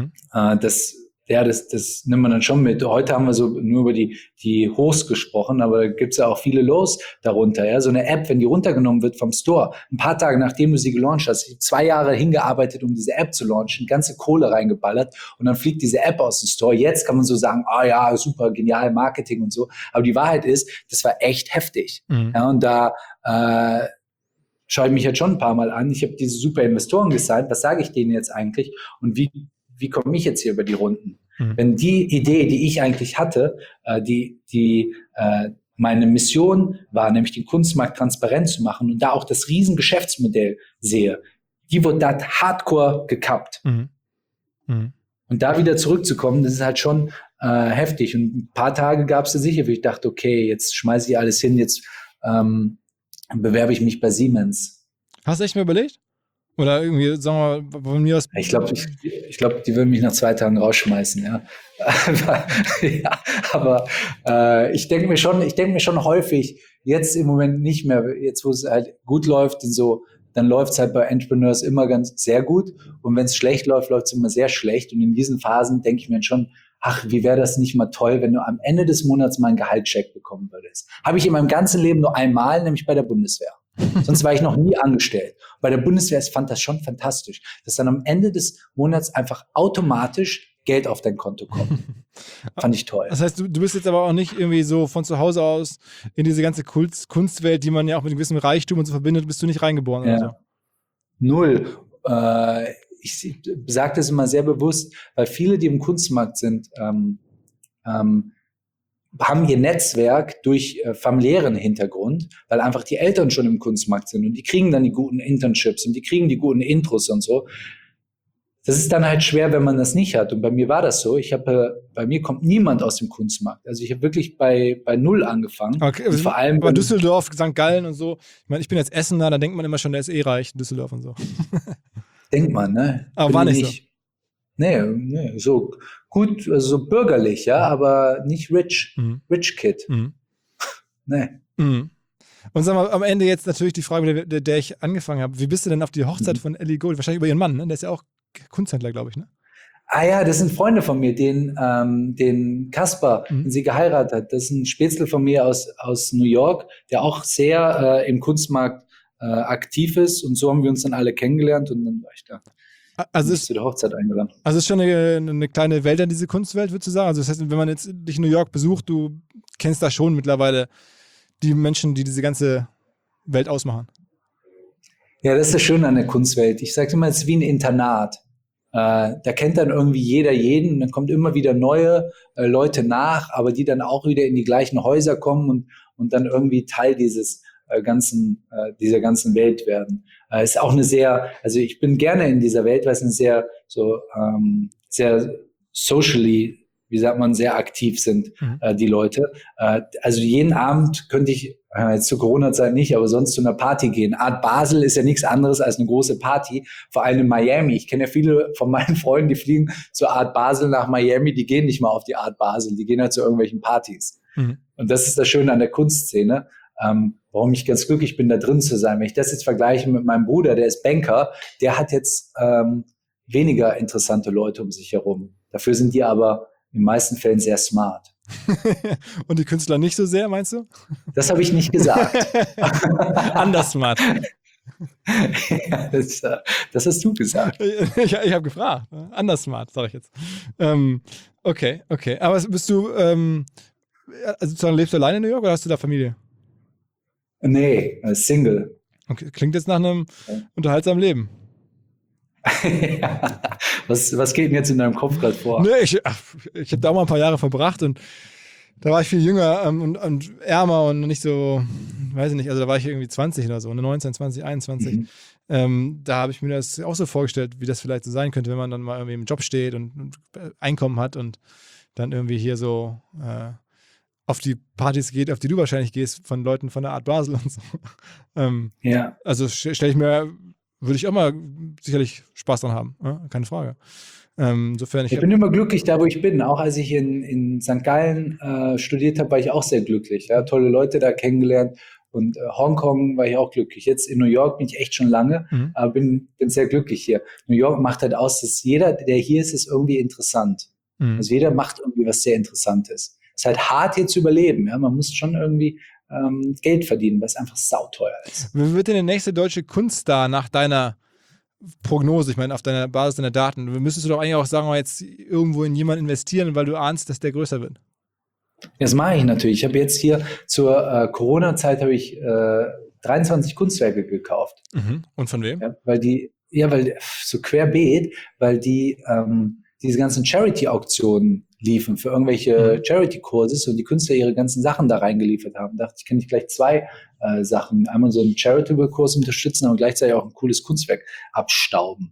Das nimmt man dann schon mit. Heute haben wir so nur über die Hochs gesprochen, aber da gibt's ja auch viele Lows darunter. Ja, so eine App, wenn die runtergenommen wird vom Store, ein paar Tage nachdem du sie gelauncht hast, 2 Jahre hingearbeitet, um diese App zu launchen, ganze Kohle reingeballert und dann fliegt diese App aus dem Store. Jetzt kann man so sagen, ja, super, genial, Marketing und so. Aber die Wahrheit ist, das war echt heftig. Ja, und da schaue ich mich jetzt schon ein paar Mal an. Ich habe diese super Investoren gesigned. Was sage ich denen jetzt eigentlich? Und wie komme ich jetzt hier über die Runden? Wenn die Idee, die ich eigentlich hatte, meine Mission war, nämlich den Kunstmarkt transparent zu machen und da auch das riesen Geschäftsmodell sehe, die wurde da hardcore gekappt. Und da wieder zurückzukommen, das ist halt schon heftig. Und ein paar Tage gab es da sicher, wo ich dachte, okay, jetzt schmeiße ich alles hin, jetzt bewerbe ich mich bei Siemens. Hast du echt mal überlegt? Oder irgendwie, sagen wir mal, von mir aus. Ich glaube, die würden mich nach 2 Tagen rausschmeißen, ja. Aber ich denke mir schon häufig, jetzt im Moment nicht mehr, jetzt wo es halt gut läuft und so, dann läuft es halt bei Entrepreneurs immer sehr gut. Und wenn es schlecht läuft, läuft es immer sehr schlecht. Und in diesen Phasen denke ich mir schon, ach, wie wäre das nicht mal toll, wenn du am Ende des Monats mal einen Gehaltscheck bekommen würdest. Habe ich in meinem ganzen Leben nur einmal, nämlich bei der Bundeswehr. Sonst war ich noch nie angestellt. Bei der Bundeswehr fand das schon fantastisch, dass dann am Ende des Monats einfach automatisch Geld auf dein Konto kommt. Fand ich toll. Das heißt, du bist jetzt aber auch nicht irgendwie so von zu Hause aus in diese ganze Kunstwelt, die man ja auch mit einem gewissen Reichtum und so verbindet, bist du nicht reingeboren oder so? Null. Ich sage das immer sehr bewusst, weil viele, die im Kunstmarkt sind, haben ihr Netzwerk durch familiären Hintergrund, weil einfach die Eltern schon im Kunstmarkt sind und die kriegen dann die guten Internships und die kriegen die guten Intros und so. Das ist dann halt schwer, wenn man das nicht hat. Und bei mir war das so. Bei mir kommt niemand aus dem Kunstmarkt. Also ich habe wirklich bei Null angefangen. Okay, und vor allem aber Düsseldorf, St. Gallen und so. Ich meine, ich bin jetzt Essener, da denkt man immer schon, der ist reich, Düsseldorf und so. Denkt man, ne? Aber war nicht so. Nee, so gut, also so bürgerlich, ja, aber nicht rich. Rich Kid. Nee. Und sag mal, am Ende jetzt natürlich die Frage, mit der ich angefangen habe. Wie bist du denn auf die Hochzeit von Ellie Gold? Wahrscheinlich über ihren Mann, ne? Der ist ja auch Kunsthändler, glaube ich, ne? Ah ja, das sind Freunde von mir, den Kasper, den sie geheiratet hat. Das ist ein Spätzle von mir aus New York, der auch sehr im Kunstmarkt aktiv ist. Und so haben wir uns dann alle kennengelernt und dann war ich da. Also zu der Hochzeit eingeladen. Also es ist schon eine kleine Welt an diese Kunstwelt, würdest du sagen? Also das heißt, wenn man jetzt dich in New York besucht, du kennst da schon mittlerweile die Menschen, die diese ganze Welt ausmachen. Ja, das ist das Schöne an der Kunstwelt. Ich sage immer, es ist wie ein Internat. Da kennt dann irgendwie jeder jeden und dann kommt immer wieder neue Leute nach, aber die dann auch wieder in die gleichen Häuser kommen und dann irgendwie Teil dieser ganzen Welt werden. Ist auch also ich bin gerne in dieser Welt, weil es eine sehr socially, wie sagt man, sehr aktiv sind, die Leute. Also jeden Abend könnte ich, jetzt zur Corona-Zeit nicht, aber sonst zu einer Party gehen. Art Basel ist ja nichts anderes als eine große Party, vor allem in Miami. Ich kenne ja viele von meinen Freunden, die fliegen zur Art Basel nach Miami, die gehen nicht mal auf die Art Basel, die gehen halt zu irgendwelchen Partys. Und das ist das Schöne an der Kunstszene. Warum ich ganz glücklich bin, da drin zu sein. Wenn ich das jetzt vergleiche mit meinem Bruder, der ist Banker, der hat jetzt weniger interessante Leute um sich herum. Dafür sind die aber in den meisten Fällen sehr smart. Und die Künstler nicht so sehr, meinst du? Das habe ich nicht gesagt. Anders smart. Ja, das hast du gesagt. Ich habe gefragt. Anders smart, sage ich jetzt. Okay. Aber bist du, also lebst du alleine in New York oder hast du da Familie? Nee, Single. Okay, klingt jetzt nach einem unterhaltsamen Leben. Ja. Was geht denn jetzt in deinem Kopf gerade vor? Nee, ich habe da mal ein paar Jahre verbracht und da war ich viel jünger und ärmer und nicht so, weiß ich nicht, also da war ich irgendwie 20 oder so, 19, 20, 21. Da habe ich mir das auch so vorgestellt, wie das vielleicht so sein könnte, wenn man dann mal irgendwie im Job steht und Einkommen hat und dann irgendwie hier so auf die Partys geht, auf die du wahrscheinlich gehst, von Leuten von der Art Basel und so. Ja. Also stelle ich mir, würde ich auch mal sicherlich Spaß dran haben, ja? Keine Frage. Insofern ich bin immer glücklich da, wo ich bin. Auch als ich in St. Gallen studiert habe, war ich auch sehr glücklich. Ja? Tolle Leute da kennengelernt und Hongkong war ich auch glücklich. Jetzt in New York bin ich echt schon lange, aber bin sehr glücklich hier. New York macht halt aus, dass jeder, der hier ist irgendwie interessant. Also jeder macht irgendwie was sehr Interessantes. Es ist halt hart, hier zu überleben. Ja? Man muss schon irgendwie Geld verdienen, weil es einfach sauteuer ist. Wer wird denn der nächste deutsche Kunststar nach deiner Prognose? Ich meine, auf deiner Basis deiner Daten. Müsstest du doch eigentlich auch sagen, mal jetzt irgendwo in jemanden investieren, weil du ahnst, dass der größer wird. Das mache ich natürlich. Ich habe jetzt hier zur Corona-Zeit 23 Kunstwerke gekauft. Und von wem? Ja, weil so querbeet, weil die diese ganzen Charity-Auktionen liefen für irgendwelche Charity-Courses und die Künstler ihre ganzen Sachen da reingeliefert haben. Da dachte ich, kann ich gleich zwei Sachen. Einmal so einen Charitable-Kurs unterstützen, aber gleichzeitig auch ein cooles Kunstwerk abstauben.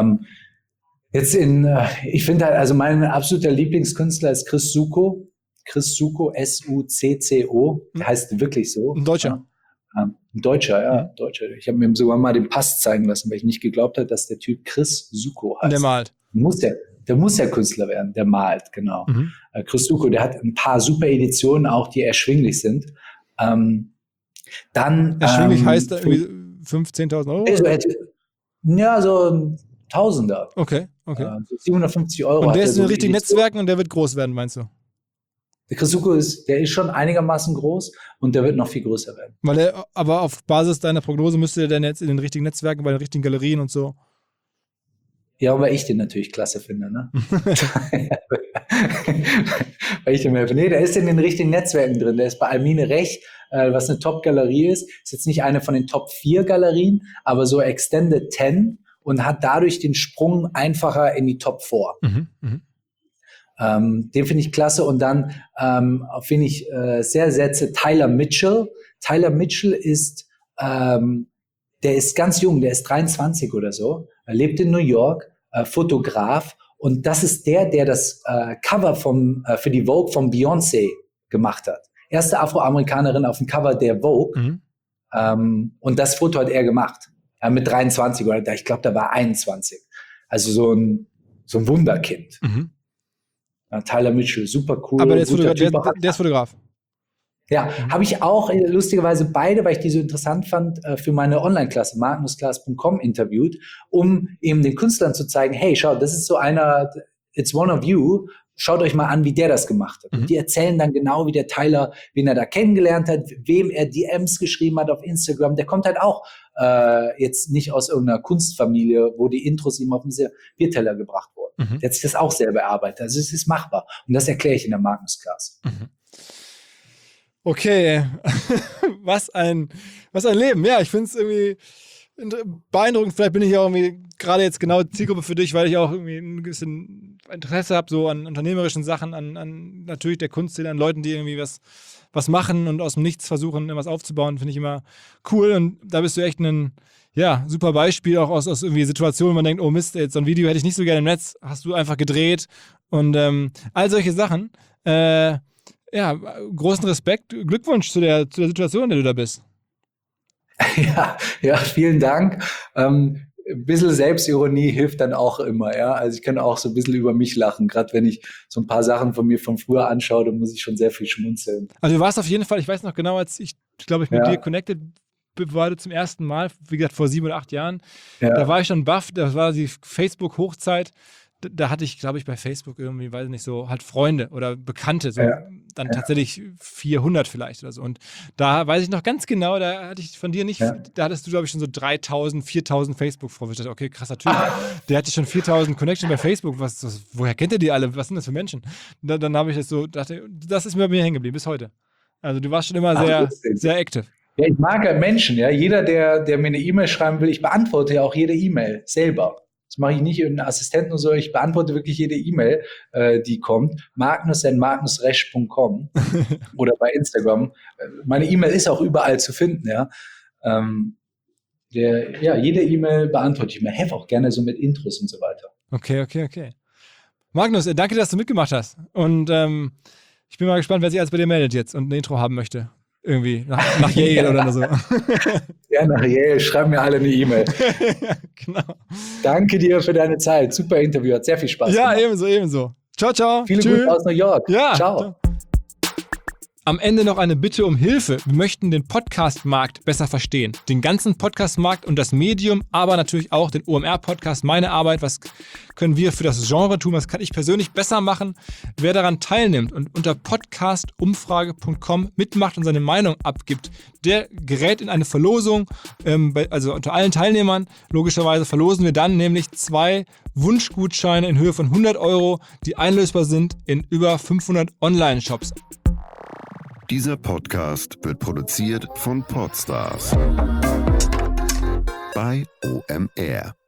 Ich finde halt, also mein absoluter Lieblingskünstler ist Chris Succo. Chris Succo, S-U-C-C-O. Der heißt wirklich so. Ein Deutscher. Ein Deutscher, ja. Deutscher. Ich habe mir sogar mal den Pass zeigen lassen, weil ich nicht geglaubt habe, dass der Typ Chris Succo heißt. Und der malt. Der muss ja Künstler werden, der malt, genau. Chris Succo, der hat ein paar super Editionen auch, die erschwinglich sind. Erschwinglich heißt irgendwie 15.000 Euro? Ja, so ein Tausender. Okay. So 750 Euro. Und der ist in den richtigen Netzwerken und der wird groß werden, meinst du? Der Chris Succo der ist schon einigermaßen groß und der wird noch viel größer werden. Aber auf Basis deiner Prognose müsste der dann jetzt in den richtigen Netzwerken, bei den richtigen Galerien und so. Ja, weil ich den natürlich klasse finde, ne? Weil ich den mehr finde. Nee, der ist in den richtigen Netzwerken drin. Der ist bei Almine Rech, was eine Top-Galerie ist. Ist jetzt nicht eine von den Top 4 Galerien, aber so Extended 10 und hat dadurch den Sprung einfacher in die Top 4. Den finde ich klasse. Und dann, auf wen ich sehr setze, Tyler Mitchell. Tyler Mitchell ist, der ist ganz jung, der ist 23 oder so. Er lebt in New York, Fotograf. Und das ist der das Cover für die Vogue von Beyoncé gemacht hat. Erste Afroamerikanerin auf dem Cover der Vogue. Und das Foto hat er gemacht. Mit 23 oder ich glaube, da war 21. Also so ein Wunderkind. Tyler Mitchell, super cool. Aber der ist Fotograf. Ja, habe ich auch lustigerweise beide, weil ich die so interessant fand, für meine Online-Klasse, magnusclass.com interviewt, um eben den Künstlern zu zeigen, hey, schau, das ist so einer, it's one of you, schaut euch mal an, wie der das gemacht hat. Und die erzählen dann genau, wie der Tyler, wen er da kennengelernt hat, wem er DMs geschrieben hat auf Instagram. Der kommt halt auch jetzt nicht aus irgendeiner Kunstfamilie, wo die Intros ihm auf den Bierteller gebracht wurden. Der hat sich das auch selber erarbeitet. Also es ist machbar. Und das erkläre ich in der Magnus-Class. Okay, was ein Leben. Ja, ich finde es irgendwie beeindruckend. Vielleicht bin ich auch irgendwie gerade jetzt genau Zielgruppe für dich, weil ich auch irgendwie ein bisschen Interesse habe so an unternehmerischen Sachen, an natürlich der Kunstszene, an Leuten, die irgendwie was machen und aus dem Nichts versuchen, irgendwas aufzubauen, finde ich immer cool. Und da bist du echt ein super Beispiel, auch aus irgendwie Situationen, wo man denkt, oh Mist, jetzt so ein Video hätte ich nicht so gerne im Netz, hast du einfach gedreht und all solche Sachen. Großen Respekt, Glückwunsch zu der Situation, in der du da bist. Ja, vielen Dank. Ein bisschen Selbstironie hilft dann auch immer, ja. Also ich kann auch so ein bisschen über mich lachen. Gerade wenn ich so ein paar Sachen von mir von früher anschaue, dann muss ich schon sehr viel schmunzeln. Also du warst auf jeden Fall, ich weiß noch genau, als ich glaube, mit dir connected war zum ersten Mal, wie gesagt, vor 7 oder 8 Jahren. Ja. Da war ich schon baff, das war die Facebook-Hochzeit. Da hatte ich, glaube ich, bei Facebook irgendwie, weiß nicht, so halt Freunde oder Bekannte, so dann tatsächlich 400 vielleicht oder so. Und da weiß ich noch ganz genau, da hatte ich von dir nicht, da hattest du, glaube ich, schon so 3.000, 4.000 Facebook-Freunde. Ich dachte, okay, krasser Typ. Der hatte schon 4.000 Connections bei Facebook. Woher kennt ihr die alle? Was sind das für Menschen? Dann habe ich das so, dachte, das ist mir bei mir hängen geblieben, bis heute. Also du warst schon immer sehr active. Ja, ich mag ja Menschen, ja. Jeder, der mir eine E-Mail schreiben will, ich beantworte ja auch jede E-Mail selber. Das mache ich nicht in einen Assistenten oder so, ich beantworte wirklich jede E-Mail, die kommt. magnus@magnusresch.com oder bei Instagram. Meine E-Mail ist auch überall zu finden, ja. Jede E-Mail beantworte ich mir. Helfe auch gerne so mit Intros und so weiter. Okay. Magnus, danke, dass du mitgemacht hast. Und ich bin mal gespannt, wer sich alles bei dir meldet jetzt und ein Intro haben möchte. Irgendwie, nach Yale oder so. Ja, nach Yale. Schreib mir alle eine E-Mail. Genau. Danke dir für deine Zeit. Super Interview. Hat sehr viel Spaß gemacht. Ja, ebenso. Ciao. Viele Grüße aus New York. Ja. Ciao. Am Ende noch eine Bitte um Hilfe. Wir möchten den Podcast-Markt besser verstehen. Den ganzen Podcast-Markt und das Medium, aber natürlich auch den OMR-Podcast, meine Arbeit. Was können wir für das Genre tun? Was kann ich persönlich besser machen? Wer daran teilnimmt und unter podcastumfrage.com mitmacht und seine Meinung abgibt, der gerät in eine Verlosung. Also unter allen Teilnehmern, logischerweise, verlosen wir dann nämlich 2 Wunschgutscheine in Höhe von 100 €, die einlösbar sind in über 500 Online-Shops. Dieser Podcast wird produziert von Podstars bei OMR.